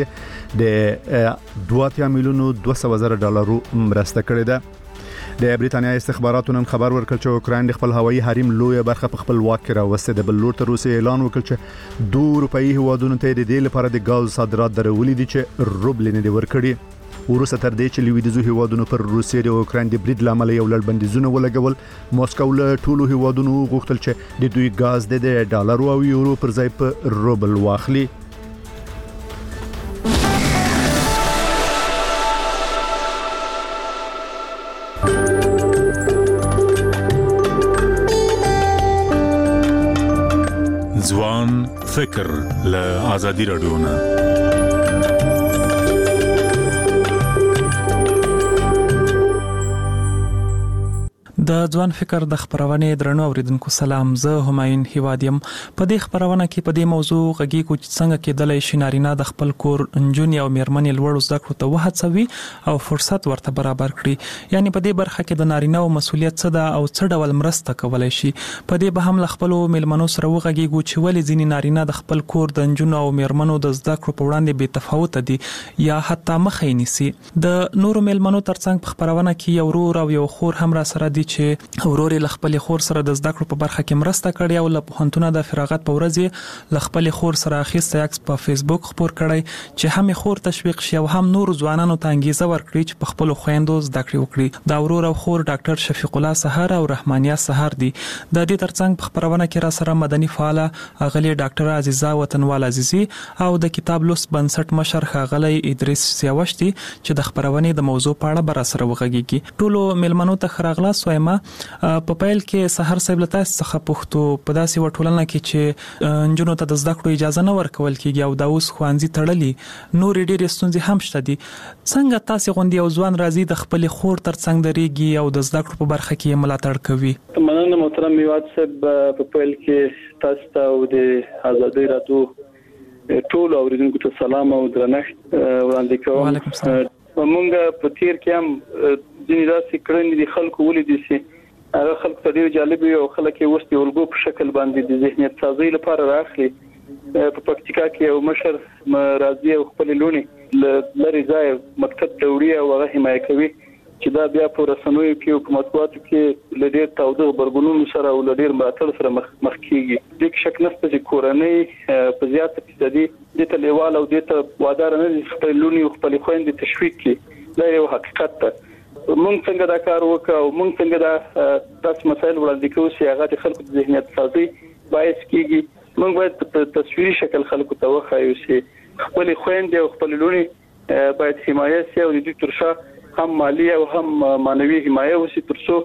د 2 میلیون $200,000 مرسته کړې ده. د بریتانیا استخباراتو نن خبر ورکړ چې اوکراین د خپل هوایي حریم لوی برخه په خپل واک کې راوسته. د بل لور تر اوسه اعلان وکړ چې 2 روپیي هوادونو ته د دې لپاره د غاز صادرات درولې دي چې روبل نه دی ورکړي. وروسته تر دې چې لویدیځو هیوادونو پر روسیې د اوکراین د برید لامل یو لړ بندیزونه ولګول، موسکو له ټولو هیوادونو غوښتل چې د دوی غاز د ډالر او یورو پر ځای په روبل واخلي. ځوان فکر له آزادي رادیو نه د ځوان فکر د خبرونه درنو اوریدونکو سلام. زه هماین هیوادیم. په دې خبرونه کې په دې موضوع غږی کو چې څنګه کېدلای شي نارینه د خپل کور انجونی او میرمنې لوړ زده کړو ته وهڅوي او فرصت ورته برابر کړي. یعنی په دې برخه کې د نارینه او مسولیت څه ده او څه ډول مرسته کولای شي. په دې به هم خپل میلمنو سره وغږی کو چې ولې ځینې نارینه د خپل کور د انجونو او میرمنو د زده کړو په وړاندې بې تفاوت دي یا حتی مخې نیسي. د نورو میلمنو ترڅنګ په خبرونه کې یو ورور او یو خور هم را سره دي چې ورور له خپل خور سره د زده کړو په برخه کې مرسته کړې او له پوهنتونه د فراغت په ورځ له خپل خور سره اخیسته عکس په فیسبوک خپور کړی چې هم خور تشویق شي او هم نور ځوانانو ته انګیزه ورکړي چې په خپل خويندو زده کړې وکړي. دا ورور او خور ډاکټر شفیق الله سحر او رحمانیا سحر دي. د دې ترڅنګ په خبرونه کې را سره مدني فعال اغلی ډاکټر عزیزا وطنوال عزیزي او د کتاب لوست بنسټ مشر ښاغلی ادریس سیاوشتي چې د خبرونې د موضوع په اړه بر سره وغږیږي. ټولو ملمنو ته خراغلا سویما په پیل کې سحر صاحب لته څخه پښتو په داسې وټولنه کې چې انجونو ته د زده کړو اجازه نه ورکول کیږي او دا اوس خوانزي تړلي نور ډېر ستونزې هم شته دي. څنګه تاسو غوندي او ځوان راځي د خپل خور ترڅنګ درېږي او د زده کړو په برخه کې ملاتړ کوي؟ مننه محترم میوات صاحب. په پیل کې تاسو ته او د آزادۍ راډیو ټول اوریدونکو ته سلام او درنښت وړاندې کوم. وعلیکم السلام. موږ په تیر کې هم ځینې داسې کړنې دي خلکو ولیدي چې هغه خلک ته ډېر جالب او خلک یې وستي ولګو په شکل باندې د ذهنیت سازي لپاره راخلي. په پکتیکا کې یو مشر راځي او خپل لونی لری ځای مکتب ته وړي او هغه حمایت کوي چې دا بیا په رسنیو کې او په مطبوعاتو کې لډیر تاوده خبرګونونو سره او لډیر ملاتړ سره مخ کیږي. د شک نشته چې کورنۍ په زیاته فیصدي د تلیوال او د وادار نه خپل لونی او خپل خويندې تشویق کوي. دا یو حقیقت ده. مونږ څنګه دا کار وکړو او مونږ څنګه دا داس مسایل وړاندې کوو چې هغه د خلکو د ذهنیت سازي باعث کیږي. مونږ باید په تصویري شکل خلکو ته وښایو چې خپل خويندې او خپل لونی باید حمایت شي او د دې ترڅنګ هم مالی او هم مانوي حمایت وشي ترڅو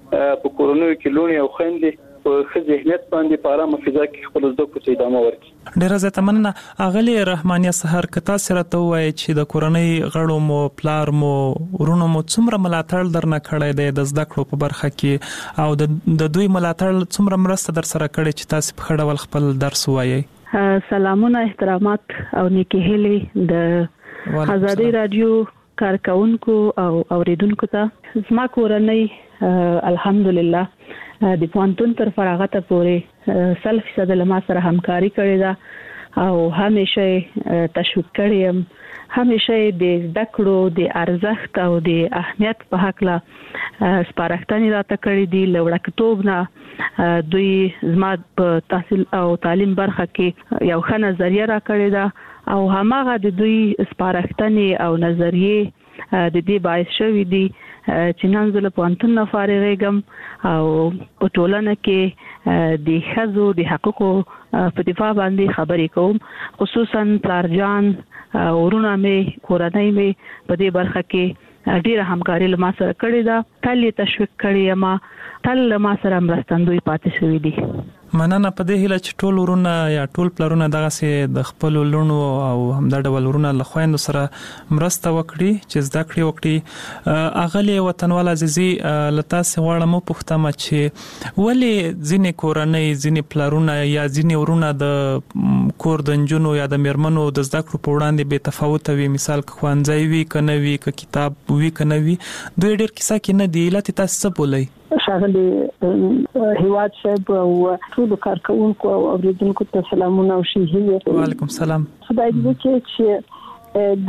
په کورونو کې لونی او خويندې په ښه ذهنیت باندې په آرامه فضا کې خپل زده کړو ته ادامه ورکړي. ډیره زیاته مننه. اغلی رحمانیا سحر کتا سره ته وایي چې د کورنۍ غړو مو پلار مو ورونو مو څومره ملاتړ درنه کړی دی د زده کړو په برخه کې او د دوی ملاتړ څومره مرسته در سره کړی چې تاسو په خړول خپل درس وایي؟ سلامونه احترامات او نیکی هیلې د آزادۍ رادیو کارکونکو او اوریدونکو ته. زما کورنۍ الحمدلله د پوهنتون تر فراغت پورې 100% له ما سره همکاري کړې ده او همیشه تشویق کړم. همیشه د زده کړو د ارزښت او د اهمیت په حق لا سپارښتنې راته کړې دي. لوړکتوب نه دوی زما په تحصیل او تعلیم برخه کې یو ښه نظریه را کړې ده او هماغه د دوی سپارښتنې او نظریه د دې باعث شوی دي چې نن زه له پوهنتون نه فارغېږم او په ټولنه کې د ښځو د حقوقو په دفاع باندې خبرې کوم. خصوصا پلارجان ورونه مې کورنۍ مې په دې برخه کې ډیره همکاري له ما سره کړې ده. تل یې تشویق کړې ما تل له ما سره مرستندوی پاتې شوي دي. مننه. په دې هیله چې ټول ورونه یا ټول پلرونه دغه سي د خپل لونو او همدا ډول ورونه له خويندو سره مرسته وکړي چې زده کړې وکړي. اغلی وطنوال عزیزي لته سوالم پوښتنه چې ولې ځینې کورنۍ ځینې پلرونه یا ځینې ورونه د کور د انجونو یا د میرمنو د زده کړو په وړاندې به تفاوت وي، مثال خوانځي وي کنه وي ک کتاب وي کنه وي، دوی ډېر کیسه کې نه دی لته تاسو څه بولئ؟ شاغلی هیواد صاحب او ټول کارکونکو او اوریدونکو ته سلامونه او ښه. وعلیکم السلام. خدای دې وکړي چې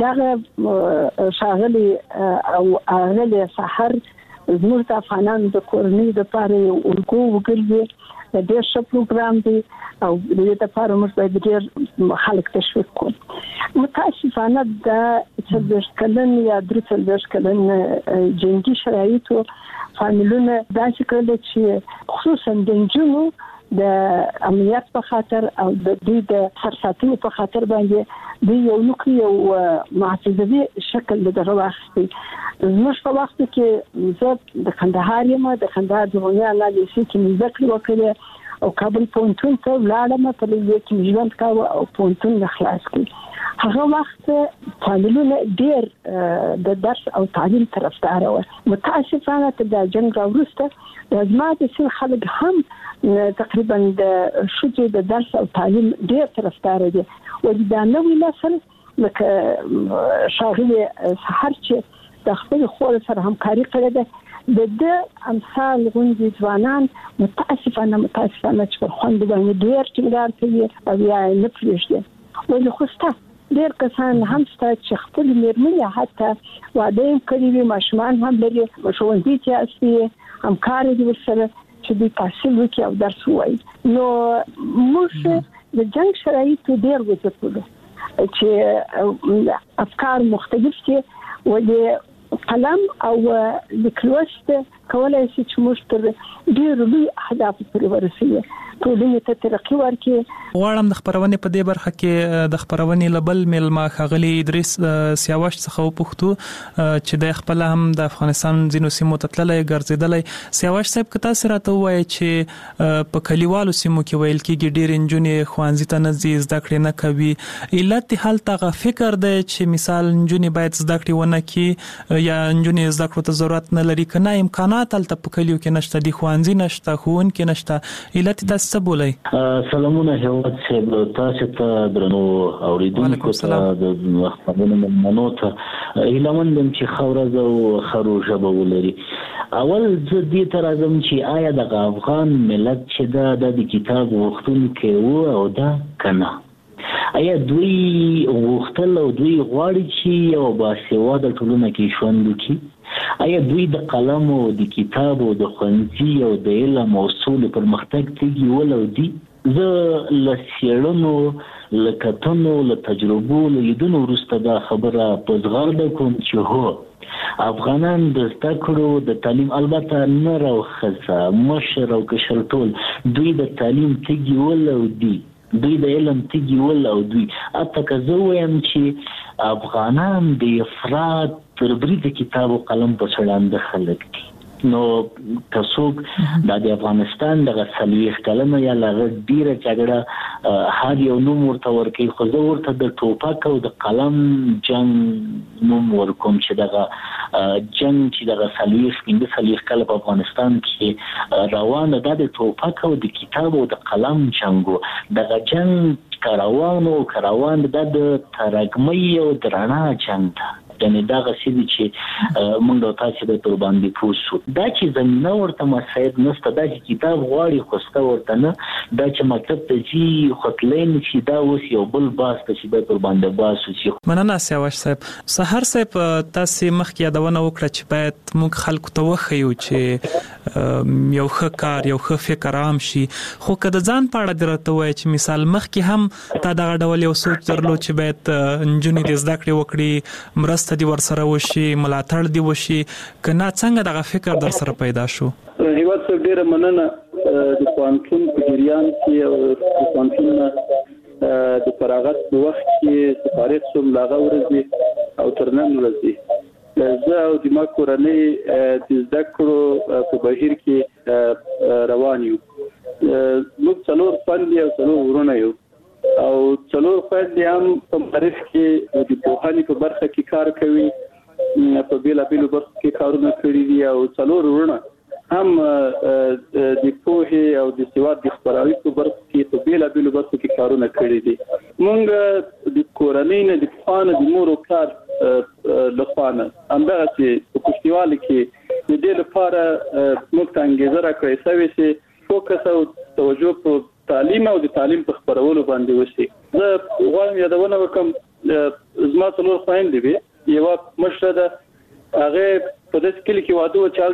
دغه شاغلی او اغلی سحر زموږ د افغانانو د کورنۍ د پاره ورکو وګرځي. د دې ښه پروګرام دی او د دې لپاره موږ باید ډېر خلک تشویق کړو. متاسفانه دا چې کلن یا درې کلن جنگي شرایطو فامیلونه داسې کړل چې خصوصا د نجونو د امنیت په خاطر او د دوی د سرساتنې په خاطر باندې دوی یو نوکري او محافظوي شکل دغه واخیستی. زموږ په وخت کې زه د کندهار یم، د کندهار جمهوریت عالیه کې مې زده کړې وکړې او کابل پوهنتون ته ولاړم. په دې کې ژوند کاوه او پوهنتون نه خلاص کړ. هغه وخت فامیلونه ډېر د درس او تعلیم طرفدار وو. متاسفانه د جنگ وروسته زما د سیمې خلک هم تقریبا د شوجې د درس او تعلیم ډېر طرفدار دي. او دا نوې نسل لکه شاغلی سحر چې د خپل خور سره همکاري کړې ده، د امثال غونډې ځوانان متاسفانه چې پر خوند باندې ډېر ټینګار کوي او یا نه پرېږدي. ولې خو ستا ډېر کسان هم ستا چې خپل مېرمنې حتی واده یې کړي وي، ماشومان هم لري، ښوونځي ته استي همکار دي ورسره چې د تحصیل وکي او درس وایي. نو موږ د جنگ شرایط ډیر وځو چې افکار مختلف دي ولې قلم او لیکلوست کولای شي چې موږ تر ډیر لوی اهداف پورې ورسېږو. ټولنې ته ترقی ورکړي. غواړم د خبرونې په دې برخه کې د خبرونې لبل ملما ښاغلي ادریس سیاوش څخه وپوښتو چې د خپل هم د افغانستان ځینو سیمو ته تللی ګرځېدلی. سیاوش صاحب که تاسو راته ووایئ چې په کلیوالو سیمو کې ویل کېږي ډېرې نجونې ښوونځي ته نه ځي، زده کړې نه کوي. علت یې هلته هغه فکر دی چې مثال نجونې باید زده کړې ونه کړي یا نجونې زده کړو ته ضرورت نه لري، که نه امکانات هلته په کلیو کې نشته، د ښوونځي نشته، ښوونکي نشته. علت یې تاسو څه بولئ؟ سلامونه هیواد صاحب، تاسو ته درنو اوریدونکو ته د خبرونو مننو ته هیله مندم چې ښه ورځ او ښه روژه به ولري. اول زه دې ته راځم چې آیا دغه افغان ملت چې دا د کتاب غوښتونکی و او دا که نه، آیا دوی غوښتل او دوی غواړي چې یو باسواده ټولنه کې ژوند وکړي؟ آیا دوی د قلم او د کتاب او د ښوونځي او د علم او سولې پرمختګ تږي ول او دي؟ زه له څېړنو، له کتنو، له تجربو، له لیدنو وروسته دا خبره په زغرده کوم چې هو افغانان د زده کړو د تعلیم، البته نر او ښځه، مشر او کشر، ټول دوی د تعلیم تږي ول او دي، دوی د علم تږي ول او دوی. حتی که زه وایم چې افغانان د افراط تر برید کتاب او قلم په چړانده خلک دي. نو که څوک د افغانستان دغه 40 کلنه یا لغه ډیره جګړه هر یو نوم ورته ورکوي، خو زه ورته د ټوپک او د قلم جنگ نوم ورکوم چې دغه جنگ چې دغه 40 کاله په افغانستان کې روانه ده، د ټوپک او د کتاب او د قلم جنگ. دغه جنگ کاروان د ترګمۍ او درنا جنگ ده. یعنی دا غسیدي چې موږ تاسو به پر باندې پوسو. دا چې زمينه ورته مساعد نشته، دا چې کتاب غواړي خوسته ورته نه، دا چې مکتب ته ځي خپلین چې دا اوس یو بل باس ته چې به پر باندې باسو شي. مننه سیاوش صاحب. سحر صاحب تاسو مخکې یادونه وکړه چې باید موږ خلکو ته وښیو چې یو ښه کار، یو ښه فکر عام شي. خو که د ځان په اړه درته وایي چې مثال مخکې هم تا دغه ډول یو سوچ درلود چې باید نجونې د زده کړې وکړي، مرسته دی ورسره وشي، ملاتړ دی وشي، که نه څنګه دغه فکر در سره پیدا شو؟ هیواد صاحب ډیره مننه. د پوهنتون په جریان کې او د پوهنتون د فراغت په وخت کې سفارت سوم لاغه ورځي او تر نن ورځي زه او د ما کورنۍ د زده کړو په بهیر کې روان یو. موږ څلور خویندې او څلور ورونه یو او څلور خویندې هم په معرف کې د پوهنې په برخه کې کار کوي، په بیلابیلو برخو کې کارونه کړي دي او څلور ورونه هم د پوهې او د سواد د خپراوي په برخه کې په بیلابیلو برخو کې کارونه کړي دي. موږ د کورنۍ نه د پخوانه د مور او پلار لخوانه همدغه چې په پښتیوالي کې د دې لپاره موږ ته انګېزه راکړې سوې چې فوکس او توجه په تعلیم او د تعلیم په خبرولو باندې وشي. زه غواړم یادونه وکم، زما څلور خویندې وې، یوه مشره ده، هغه په داسې کلي کې واده و چې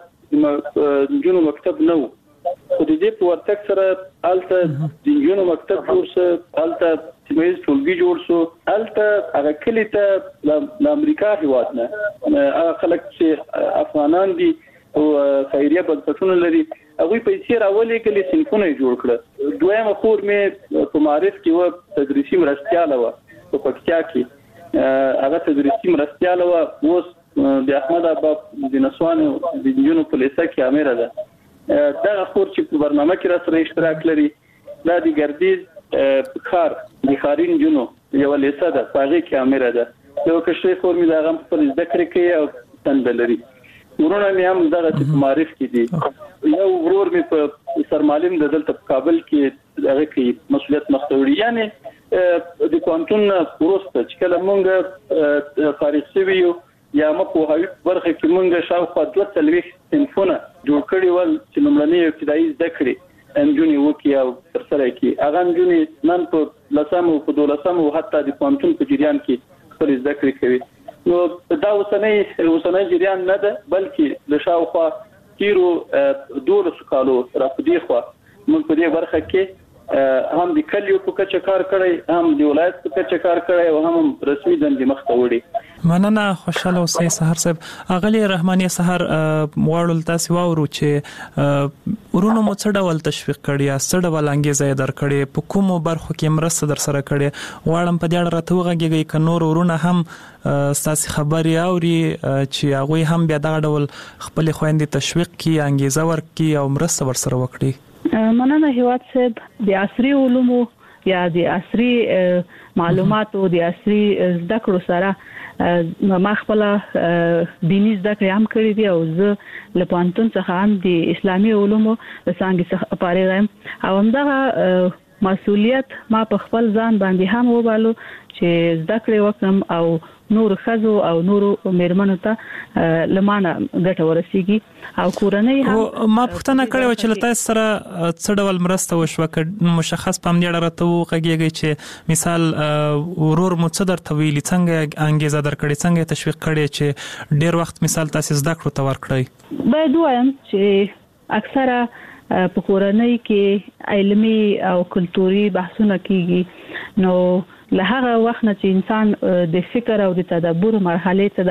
هلته نجونو مکتب نه و، خو د دې په ورتګ سره هلته د نجونو مکتب جوړ شو، هلته سیمه ییز ټولګي جوړ شو، هلته هغه کلي ته د امریکا هېواد نه هغه خلک چې افغانان دي او خیریه بنسټونه لري، هغوی پیسې راولېږلې، صنفونه یې جوړ کړه. دویمه خور مې په معارف کې وه، تدریسي مرستیاله وه په پکتیا کې، هغه تدریسي مرستیاله وه، اوس د احمد ابا د نسوانو د نجونو په لیسه کې امره ده. دغه خور چې په برنامه کې را سره اشتراک لري، دا د ګردیز ښار د ښاري نجونو یوه لیسه ده، په هغې کې امره ده. یوه کشرۍ خور مې د هغه هم خپل زده کړې کوي او تنده لري. ورونه مې هم دغه په معارف کې دي. یو ورور مې په سرمعلم د دلته په کابل کې هغه کې مسؤلیت مخته وړي. یعنی د پوهنتون وروسته چې کله مونږ فارغ شوي یو یا موږ پوهاوي برخه کې مونږ شاوخوا 240 صنفونه جوړ کړي ول چې لومړنۍ ابتدایي زده کړې نجونې وکړي او ترسره کړي. هغه نجونې نن په 10 او په 12 او حتی د پوهنتون په جریان کې خپل زده کړې کوي. نو دا اوسنۍ جریان نه ده، بلکې د شاوخوا تیرو 12 کالو را پدې خو موږ په دې برخه کې هم د کلیو په کچه کار کړی هم د ولایت په کچه کار کړی او هم رسمي دندې مخته وړي. مننه خوشاله اوسئ سحر صاحب. اغلی رحماني سحر واړل تاسو واورو چې ورونو مو څه ډول تشویق کړی یا څه ډول انګیزه در کړی په کومو برخو کې مرسته در سره کړی غواړم په دې اړه راته وغږیږئ ک نور ورونه هم ستاسو خبري اوري چې هغه هم بیا دغه ډول خپل خويندې تشویق کی انګیزه ورکړي او مرسته ور سره وکړي. مننه هیواد صاحب. د عصري علومو یا د عصري معلوماتو د عصري زده کړو سره ما خپل دیني زده کړې هم کړې دي او زه له پوهنتون څخه هم د اسلامي علومو د څانګې څخه فارغ یم او همدغه مسؤلیت ما په خپل ځان باندې هم وبالو چې زده کړې وکړم او نور خزو او نور مېرمنو ته لمانه ګټه ورسیږي او کورنۍ هم. ما پوښتنه کړې و چې لته سره څه ډول مرسته وشو ک مشخص پام دی راته وغږیږي چې مثال ورور مو څه درته ویلي څنګه انګیزه درکړي څنګه تشویق کړي چې ډیر وخت مثال تاسو زده کړو ته ورکړی. باید وایم چې اکثره په کورنۍ کې علمي او کلتوري بحثونه کیږي نو له هغه وخت نه چې انسان د فکر او د تدبر مرحله ته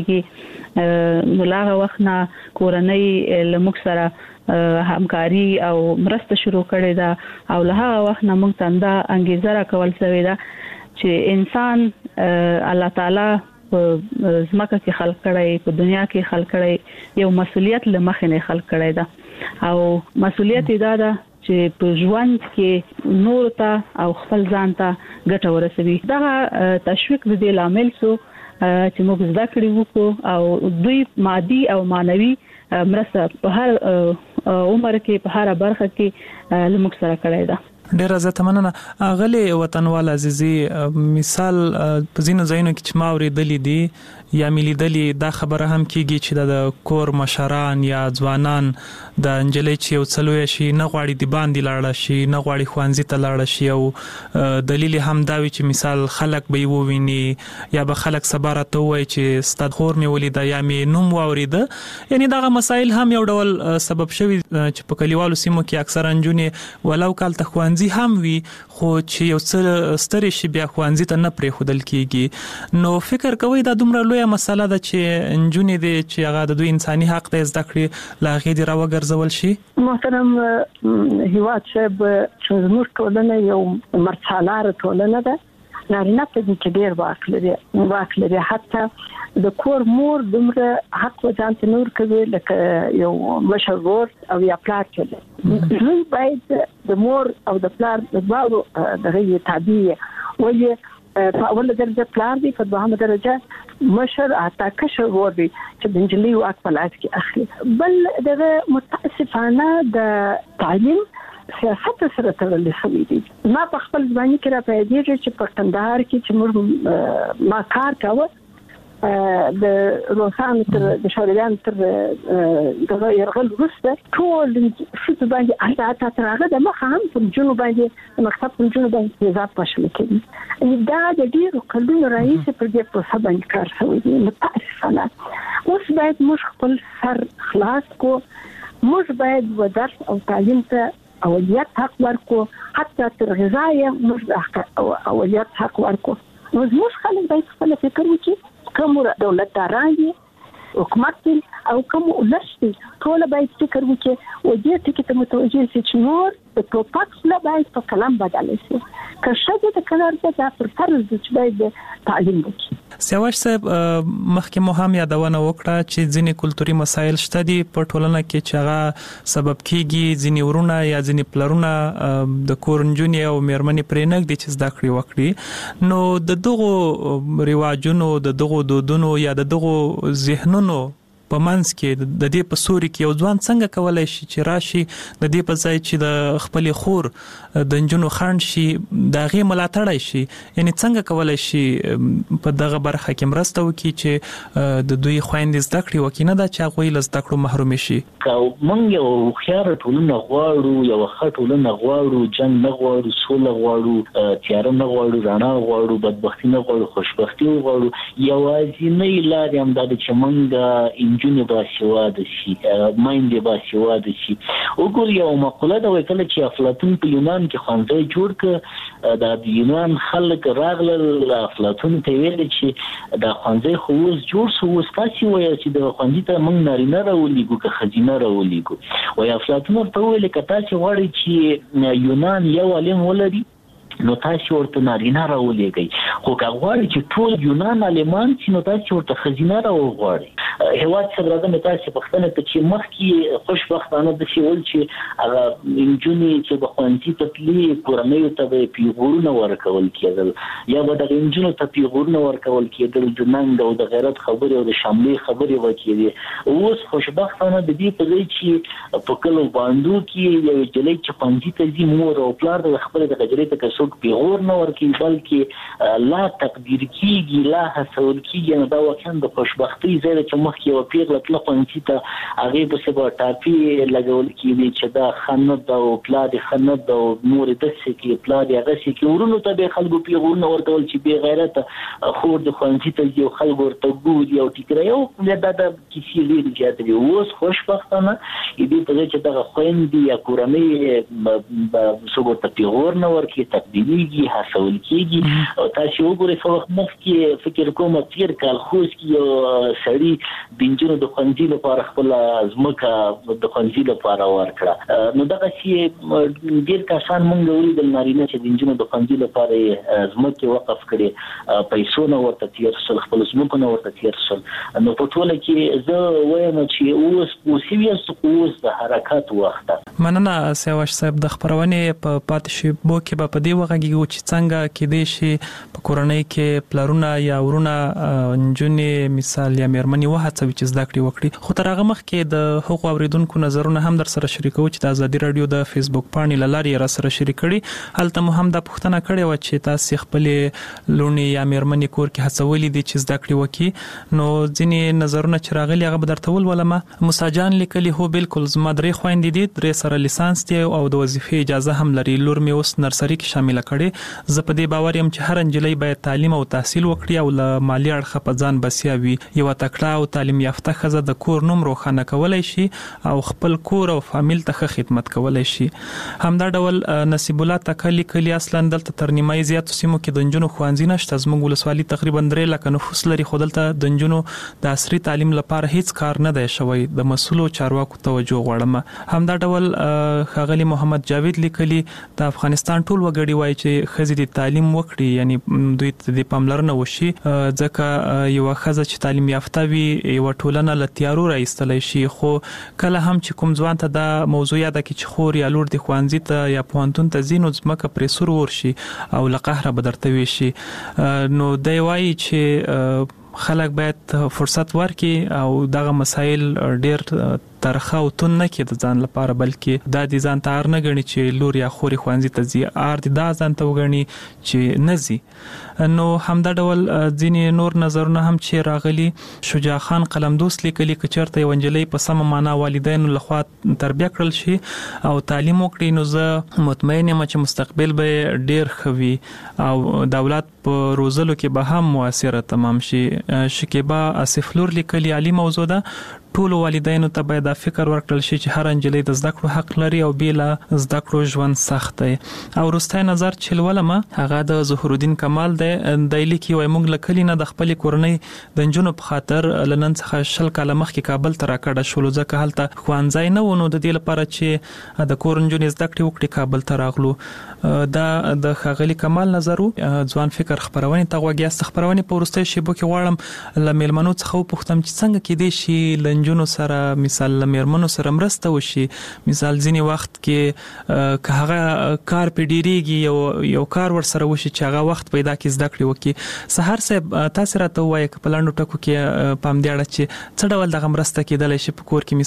داخليږي نو له هغه وخت نه کورنۍ له موږ سره همکاري او مرسته شروع کړې ده او له هغه وخت نه موږ ته دا انګیزه راکول شوې ده چې انسان الله تعالی په زمکه کې خلق کړی په دنیا کې خلق کړی یو مسؤلیت لمخې نه خلق کړی ده او مسؤلیت دا ده چې په ژوند کې نور ته او خپل ځان ته ګټه ورسوي. دا تشویق د دې لامل سو چې موږ زده کړې وکړو او دوی مادي او مانوي مرسته په هر عمر کې په هر برخه کې لمک سره کړی ده. ډیر زه مننه غلي وطنوال عزیزي. مثال په زینو ځایونو کې چې ما اورېدلې دي یا ملي دلی دا خبره هم کیږي چې د کور مشران یا ځوانان د انجلۍ چې یو څلوي شي نه غواړي دی باندې لاړ شي نه غواړي خوانزي ته لاړ شي او دلیل هم دا وی چې مثال خلک به وویني یا به خلک صبره ته وای چې ستاد خور می ولید یا می نوم واورید. یعنی دا مسائل هم یو ډول سبب شوی چې په کلیوالو سیمو کې اکثر انجونې ولو کال ته خوانزي هم وي خو چې یو څه ستري شي بیا خوانزي ته نه پرې خودل کیږي. نو فکر کوي دا دومره لوی مسله ده چې انجونې دي چې هغه د دوی انساني حق ته زده کړي لاغې دی راوګرځول شي. محترم هیواد صاحب چې زموږ ټولنه یو مرڅالار ټولنه ده نارینه په دې کې ډیر واک لري حتی د کور مور دومره حق ځان ته نور کوي لکه یو مشر ورور او یا پلار کوي. دوی باید د مور او د پلار د دواړو دغه تابع وي په اوله درجه پلان دی په دوهمه درجه مشر حتی کشر ور دی چې د انجلي واک په لاس کې اخلي. بل دغه متاسفانه د تعلیم سیاست سره تړلې شوې دي. ما په خپل ځواني کې را پیدا چې په کندهار کې چې ما کار کاوه د روسان تر د شورویان تر دغه يرغل وروسته ټول شته باندې احتیاط ترغه د مخ هم په جنوب باندې مکتب په جنوب باندې نظام پښل کړي. دا د ډیرو کلونو رئیس پر دې په سبا کار شوی دی. متاسفانه اوس باید موږ خپل سر خلاص کو. موږ باید و درس او تعلیم ته اولویت حق ورکو حتی تر غذای موږ اولویت حق ورکو. موږ خلک باید خپل فکر وکړي کوم دولتداران دي حکومت او کوم ولسي ټول باید فکر وکړي او دې ټکي ته متوجه شي چې نور د ټوپک له باید په کلام بدل شي که شته د کلار د پر فرض چې باید تعلیم وکړي. سیاوش صاحب مخکې مو هم یادونه وکړه چې ځینې کلتوري مسایل شته دي په ټولنه کې چې هغه سبب کیږي ځینې ورونه یا ځینې پلرونه د کورنجونی او میرمنې پرې نه دي چې زده کړې وکړي. نو د دغو رواجونو د دغو دودونو یا د دغو ذهنونو په منځ کې د دې په سوري کې یو ځوان څنګه کولای شي چې راشي د دې په ځای چې د خپل خور د انجونو خان شي د غي ملاتړ شي یعنی څنګه کولای شي په دغه برخه کې مرسته وکړي چې د دوی خويندې زده کړې وکړي نه دا چې هغه له زده کړو محروم شي. مونږ یو خيار ټولنه غواړو یو ښه ټولنه غواړو جنگ نه غواړو سوله غواړو تیار نه غواړو رڼا غواړو بدبختی نه غواړو خوشبختی غواړو. یوازینۍ لار هم دا چې مونږ نجونې باسواده شي، میندې باسواده شي. وګور یو مقوله ده وایي کله چې افلاطون په یونان کې ښوونځی جوړ کړ، د یونان خلک راغلل افلاطون ته ویل چې دا ښوونځی خو اوس جوړ شو، اوس تاسې وایه چې د ښوونځي ته موږ نارینه راولېږو که ښځینه راولېږو. وایي افلاطون ورته وویل که تاسې غواړئ چې یونان یو عالم ولري نو تاسو ورته نارینه راولېږئ، خو که غواړئ چې ټول یونان عالمان شي نو تاسو ورته ښځینه راوغواړئ. هېواد صاحب راځه مې تاسې پوښتنه کړه چې مخکې خوشبختانه داسې ول چې هغه نجونې چې به ښوونځي ته تلې کورنیو ته به یې پیغورونه ورکول کېدل، یا به دغه نجونو ته پیغورونه ورکول کېدل، د ننګ او د غیرت خبرې او د شاملې خبرې به کېدې. اوس خوشبختانه د دې په ځای چې په کلو باندو کې یو نجلۍ چې ښوونځي ته ځي مور او پلار د خپلې دغه نجلۍ ته که څوک پیغور نه ورکوي بلکې لا تقدیر کېږي، لا هڅول کېږي، نو دا واقعا د خوشبختۍ ځای ده چې مخکې یوه پیغله تله ښوونځي ته هغې پسې به ټاپې لګول کېدې چې دا ښه نه ده او پلار یې ښه نه ده او مور یې داسې کوي پلار یې هغسې کوي. وروڼو ته به یې خلکو پیغورونه ورکول چې بې غیرته خور د ښوونځي ته ځي او خلکو ورته ګوري او ټیکرایي او دا د کیسې ډېرې زیاتې دي. اوس خوشبختانه د دې په ځای چې دغه خویندې یا کورنۍ څوک ورته پیغور نه ورکوي، تقدیریږي، هڅول کېږي. او تاسې وګورئ څه وخت مخکې فکر کوم تېر کال خوست کې یو سړي د نجونو د ښوونځي لپاره خپله ځمکه د ښوونځي لپاره ورکړه. نو دغسې ډېر کسان موږ ولیدل نارینه چې د نجونو د ښوونځي لپاره یې ځمکې وقف کړې، پیسو نه ورته تېر شول، خپلو ځمکو نه ورته تېر شول. نو په ټوله کې زه وایم چې اوس اوسوي اوس د حرکت وخت ده. مننه سیاوش صاحب. د خپرونې په پاتې شیبو کې به په دې وغږیږو چې څنګه کېدای شي په کورنۍ کې پلرونه یا ورونه نجونې مثال یا مېرمنې وهڅوي چې زده کړې وکړي. خو تر هغه مخکې د هغو اوریدونکو نظرونه هم در سره شریکوو چې د ازادي راډیو د فیسبوک پاڼې له لارې یې را سره شریک کړي. هلته مو هم دا پوښتنه کړې وه چې تاسې خپلې لوڼې یا مېرمنې کور کې هڅولي دي چې زده کړې وکړي. نو ځینې نظرونه چې راغلي هغه به درته ولولمه. موسی جان لیکلي هو بالکل زما 3 خویندې دي، 3 سره لیسانس دي او د وظیفې اجازه هم لري. لور مې اوس نرسري کې شامله کړې. زه په دې باور یم چې هر نجلۍ باید تعلیم او تحصیل وکړي او له مالي اړخه په ځان بسیا وي. یوه تکړه او تعلیم یافته ښځه د کور نوم روښانه کولی شي او خپل کور او فامیل ته ښه خدمت کولی شي. همدا ډول نصیب الله تکل لیکلي اصلا دلته تر نیمایي زیاتو سیمو کې د نجونو ښوونځي نشته. زموږ ولسوالي تقریبا 3 لکه نفوس لري، خو دلته د نجونو د عصري تعلیم لپاره هیڅ کار نه دی شوی. د مسؤلو چارواکو توجه غواړم. همدا ډول ښاغلي محمد جاوید لیکلي د افغانستان ټول وګړي وایي چې ښځې د تعلیم وکړي، یعنی دوی ته د پاملرنه وشي، ځکه یوه ښځه چې تعلیم یافته وي یوه ټولنه له تیارو راایستلی شي. خو کله هم چې کوم ځوان ته دا موضوع یاده کړي چې خور یا لور د ښوونځي ته یا پوهنتون ته ځي نو ځمکه پرې سور ورشي او له قهره به درته ویشي. نو دی وایي چې خلک باید فرصت ورکړي او دغه مسایل ډېر ترخه او تون نه کړي د ځان لپاره، بلکې دا د ځان ته ار نه ګڼي چې لور یا خورې ښوونځي ته ځي، ار د دا ځان ته وګڼي چې نه ځي. نو همدا ډول ځینې نور نظرونه هم چې راغلي. شجاع خان قلمدوس لیکلي که چېرته یوه نجلۍ په سمه معنا والدینو لخوا تربیه کړل شي او تعلیم وکړي نو زه مطمئن یم چې مستقبل به یې ډېر ښه وي او د اولاد په روزلو کې به هم مؤثره تمام شي. شکیبا اسف لور لیکلي عالی موضوع ده. ټولو والدینو ته باید دا فکر ورکړل شي چې هر نجلۍ د زده کړو حق لري او بې له زده کړو ژوند سخت دی. او وروستی نظر چې لولمه هغه د ظهور الدین کمال دی. دی لیکي وایي موږ له کلي نه د خپلې کورنۍ د نجونو په خاطر له نن څخه 20 کاله مخکې کابل ته راکډه شولو، ځکه هلته ښوونځی نه و. نو د دې لپاره چې د کور نجونې زده کړې وکړي کابل ته راغلو. دا د ښاغلي کمال نظر و. ځوان فکر خپرونې ته غوږ یاست. خپرونې په وروستیو شیبو کې غواړم له میلمنو څخه وپوښتم چې څنګه کېدای شي له نجونو سره مثال له مېرمنو سره مرسته وشي. مثال ځینې وخت کې که هغه کار پې ډېرېږي یو کار ورسره وشي چې هغه وخت پیدا کړي زده کړې وکړي. سهار صاحب تاسې راته ووایه که په لنډو ټکو کې په همدې اړه چې څه ډول دغه مرسته کېدلی شي په کور کې.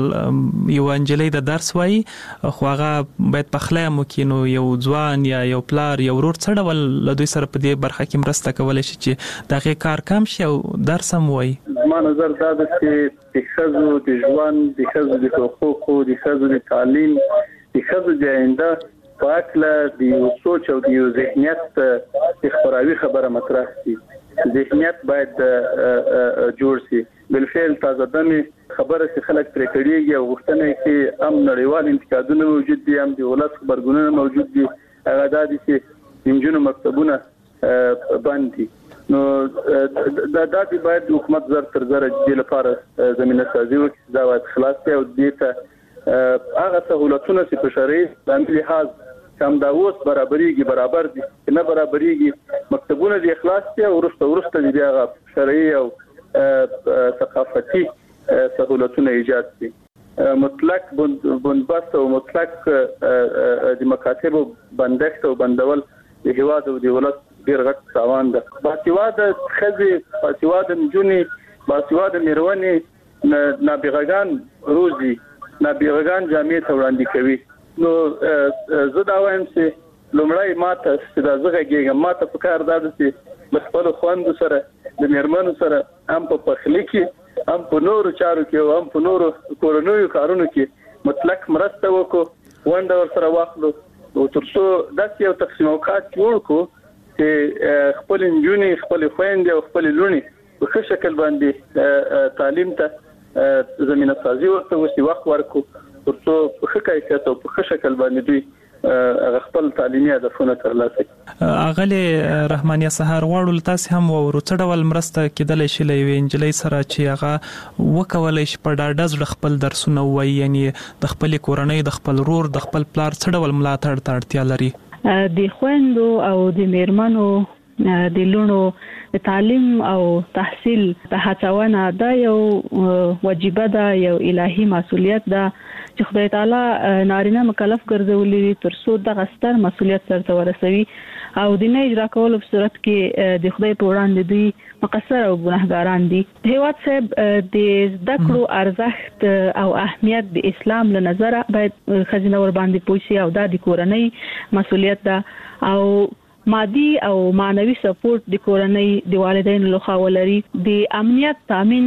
مثال یوه نجلۍ د درس وایي خو هغه باید پخلی هم وکړي، نو یو ځوان یا یو پلار یا ورور څه ډول له دوی سره په دې برخه کې مرسته کولی شي چې د هغې کار کم شي او درس هم وایي؟ زما نظر دا ده چې د ښځو د ژوند، د ښځو د حقوقو، د ښځو د تعلیم، د ښځو د آینده په هکله د یو سوچ او د یو ذهنیت اختراوي خبره مطرح شي. ذهنیت باید جوړ شي. بالفعل تازه دمه خبره چې خلک پرې کړيږي او غوښتنه کې هم نړیوال انتقادونه موجود دي هم د ولس خبرګونونه موجود دي هغه د دې انجونو مکتبونه باندې نو دا د باید حکومت زر تر زر د لپاره زمينه سازي وکړي دا وایي خلاص ته او دې ته هغه سہولتونه چې په شرعي باندې لحاظ کوم دا اوس برابر دي نه برابرېږي مکتبونه د اخلاص ته ورسته دي هغه شرعي او ثقافتي سہولتونه ایجاد دي مطلق بنبست او مطلق د مکاتب بندښت او بندول د هواد او د ولادت ډیر غټ تاوان ده باسواده خزي باسواده نجوني باسواده میرونی نابغگان روزي نابغگان جامعې ته وړاندې کوي نو زه دا وایم چې لومړی ماته چې دا زغږیږم ماته په کار ده چې خپل خوند سره د میرمنو سره هم په پخلی کې هم په نورو چارو کې او هم په نورو کورونو کارونو کې مطلق مرسته وکړو ونده ور سره واخلو او ترڅو داسې یو تقسیم اوقات جوړ کو چې خپل انجونی خپل خويندې او خپل لونی په ښه شکل باندې تعلیم ته زمينه سازي ورته وسی وخت ورکو ترڅو په ښه کیفیت او په ښه شکل باندې دوی خپل تعلیمي هدفونه ترلاسه کړي. اغله رحمانیه سهار غواړو تاسو هم ورڅډول مرسته کېدل شي لوي انجلۍ سره چې هغه وکولای شي په ډاډه ځړ خپل درسونه وایي یعنی د خپل کورنۍ د خپل رور د خپل پلار څډول ملاتړ ته اړتیا لري. د خويندو او د میرمنو د لونو د تعلیم او تحصیل ته هڅونه دا یو واجبه ده یو الهي مسؤلیت ده چې خدای تعالی نارینه مکلف ګرځولې ترڅو د غستر مسؤلیت سره ورسوي او د نه اجرا کولو په صورت کې د خدای په وړاندې دوی مقصر او ګناهګاران دي. هیواد صاحب د زده کړو ارزښت او اهمیت د اسلام له نظره باید خزینه ور باندې پوښي او د کورنۍ مسؤلیت ده او مادي او معنوي سپورټ د کورنۍ د والدینو لخوا ولري د امنیت تامین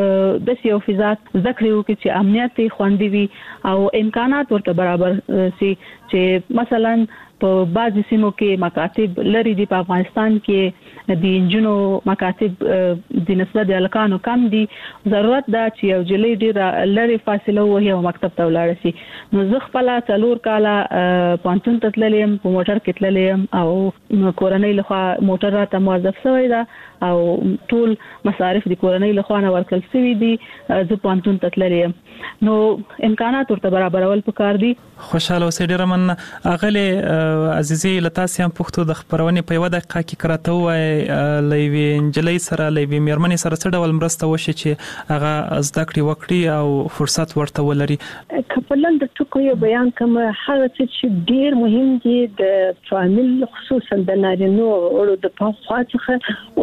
د سیو فزات ذکر وکړي چې امنیت خوندي وي او امکانات ورته برابر سي چې مثلا په بعضي سیمو کې مکاتب لري د افغانستان کې د انجونو مکاتب د نسبت د الکانو کم دي ضرورت ده چې یو جلې ډیره لري فاصله وي او مکتب ته ولاړ شي نو زه خپل 4 کاله پانتون تتللم په موټر کې تللم او کورنۍ لخوا موټر راته موظف شوی ده او ټول مصارف د کورنۍ لخوا نه ورکړل شوی دي زه پانتون تتللم نو امکانات ورته برابرول پکار دي. خوشاله اوسئ ډیر من اغله عزیزي لتاسو هم پښتو د خبرونه په 1 دقیقه کې کراته وای لوي انجلۍ سره لوي میرمنې سره څه ډول مرسته وشي چې هغه زده کړې وکړي او فرصت ورته ولري. کپلن د ټکو یو بیان کوم هغه چې ډیر مهم دي د فامیل خصوصا د نارینو او د پخواڅخه او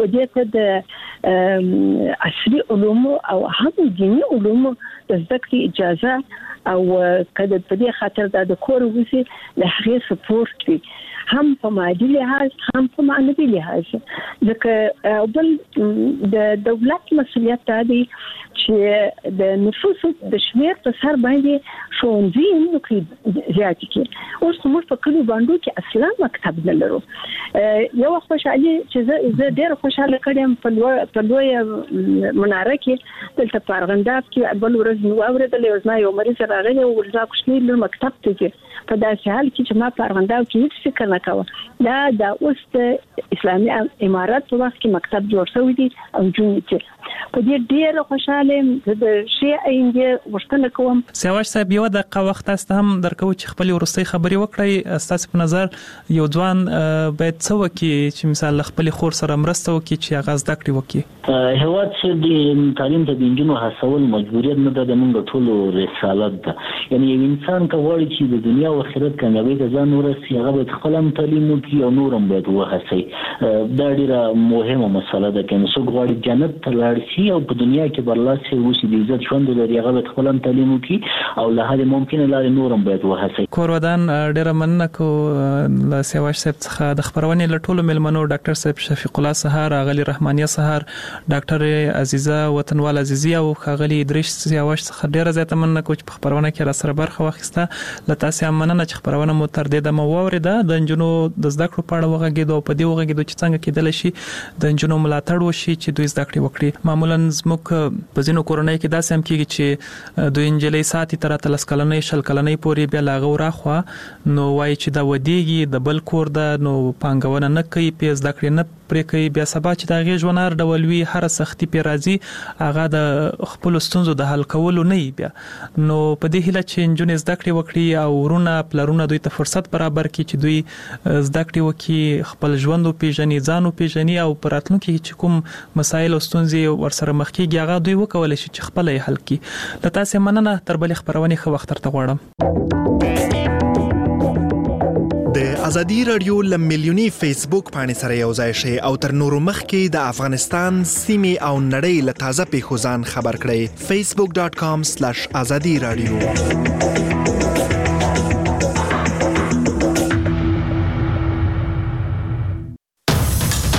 د عصري علوم او هم دیني علوم د زده کړې اجازه او کله په دې خاطر د کور وسی له هغه سپورټ وي هم په مادي لحاظ هم په معنوي لحاظ ځکه بل د دولت مسؤلیت دی چې د نفوس د شمیر په سر باندې ښوونځي نو کې زیات کې اوس موږ په کلیو باندې کې اصلا مکتب نه لرو یو خوشالي چې زه ډېر خوشاله کړم په لوی مناره کې دلته پارغنداب کې بل ورځ نو اوریدل یو مریض راغلی او ورځا کوشنی له مکتب ته کې په داسې حال کې چې ما پارغنداب کې هیڅ فکر نه کاوه دا اوس د اسلامي امارات په وخت کې مکتب جوړ شوی دی او جوړ چې په دې ډېر خوشاله د شی اینګه وشتنه کوم. سیاوش صاحب یو دغه وخت است هم درکو چې خپل ورستي خبري وکړي تاسو په نظر یو ځوان باید څه وکړي چې مثال خپل خور سره مرسته وکړي چې هغه زده کړې وکړي. هیواد چې د تعلیم ته د انجونو حاصل مجبوریت نه ده د موږ ټولو رسالت ده یعنی یو انسان کوي چې د دنیا او آخرت کامیابی ته ځان ورسي هغه باید خپل تعلیم وکړي او نورم باید وهڅي دا ډیره مهمه مسله ده چې څوک غواړي جنت ته لاړ شي او په دنیا کې برلاسه وشي د عزت ژوند لري هغه باید خپل تعلیم وکړي او له هغه ممکنه لارې نورم باید وهڅي. کورودان ډیره مننه کو له سیاوش صاحب څخه د خبرونه لټولو ملمنو ډاکټر صاحب شفیق الله سهار غلی رحمانیه سهار ډاکټر عزیزه وطنوال عزیزی او غلی ادریس سیاوش څخه ډیره زیاته مننه کو چې په خبرونه کې را سره برخه واخیسته له تاسو هم مننه چې خبرونه مو تر دې د موورده د انجونو د زده کړو په اړه وغږیدو په دې وغږیدو چې څنګه کېدل شي د انجونو ملاتړ وشي چې دوی زده کړې وکړي. معمولا معمولا زموږ په ځینو کورنۍ کې داسې هم کېږي چې دوی انجلۍ ساتي تر 13 کلنۍ 20 کلنۍ پورې بیا لاغه وراخوا نو وایي چې دا ودیږي د بل کور ده نو پانګونه نه کوي په زده کړې نه پرې کوي بیا سبا چې دا غي ژوند هر ډول وی هر سختي په راځي هغه د خپل ستونزو د حل کولو نه بیا نو په دې هیله چې انجونې زده کړې وکړي او ورونه پلرونه دوی ته فرصت برابر کړي چې دوی زده کړې وکړي خپل ژوند پیژني ځان پیژني او په راتلونکي کې چې کوم مسایل او ستونزې ورسره مخ کېږي هغه دوی وکولای شي چې خپل یې حل کړي د تاسو مننه تر بل خبرونه خو وخت ترته غواړم د ازادي رادیو لملیونی فیسبوک باندې سره یو ځای شي او تر نورو مخکې د افغانستان سیمه او نړۍ له تازه پیښو ځان خبر کړئ facebook.com/azadi radio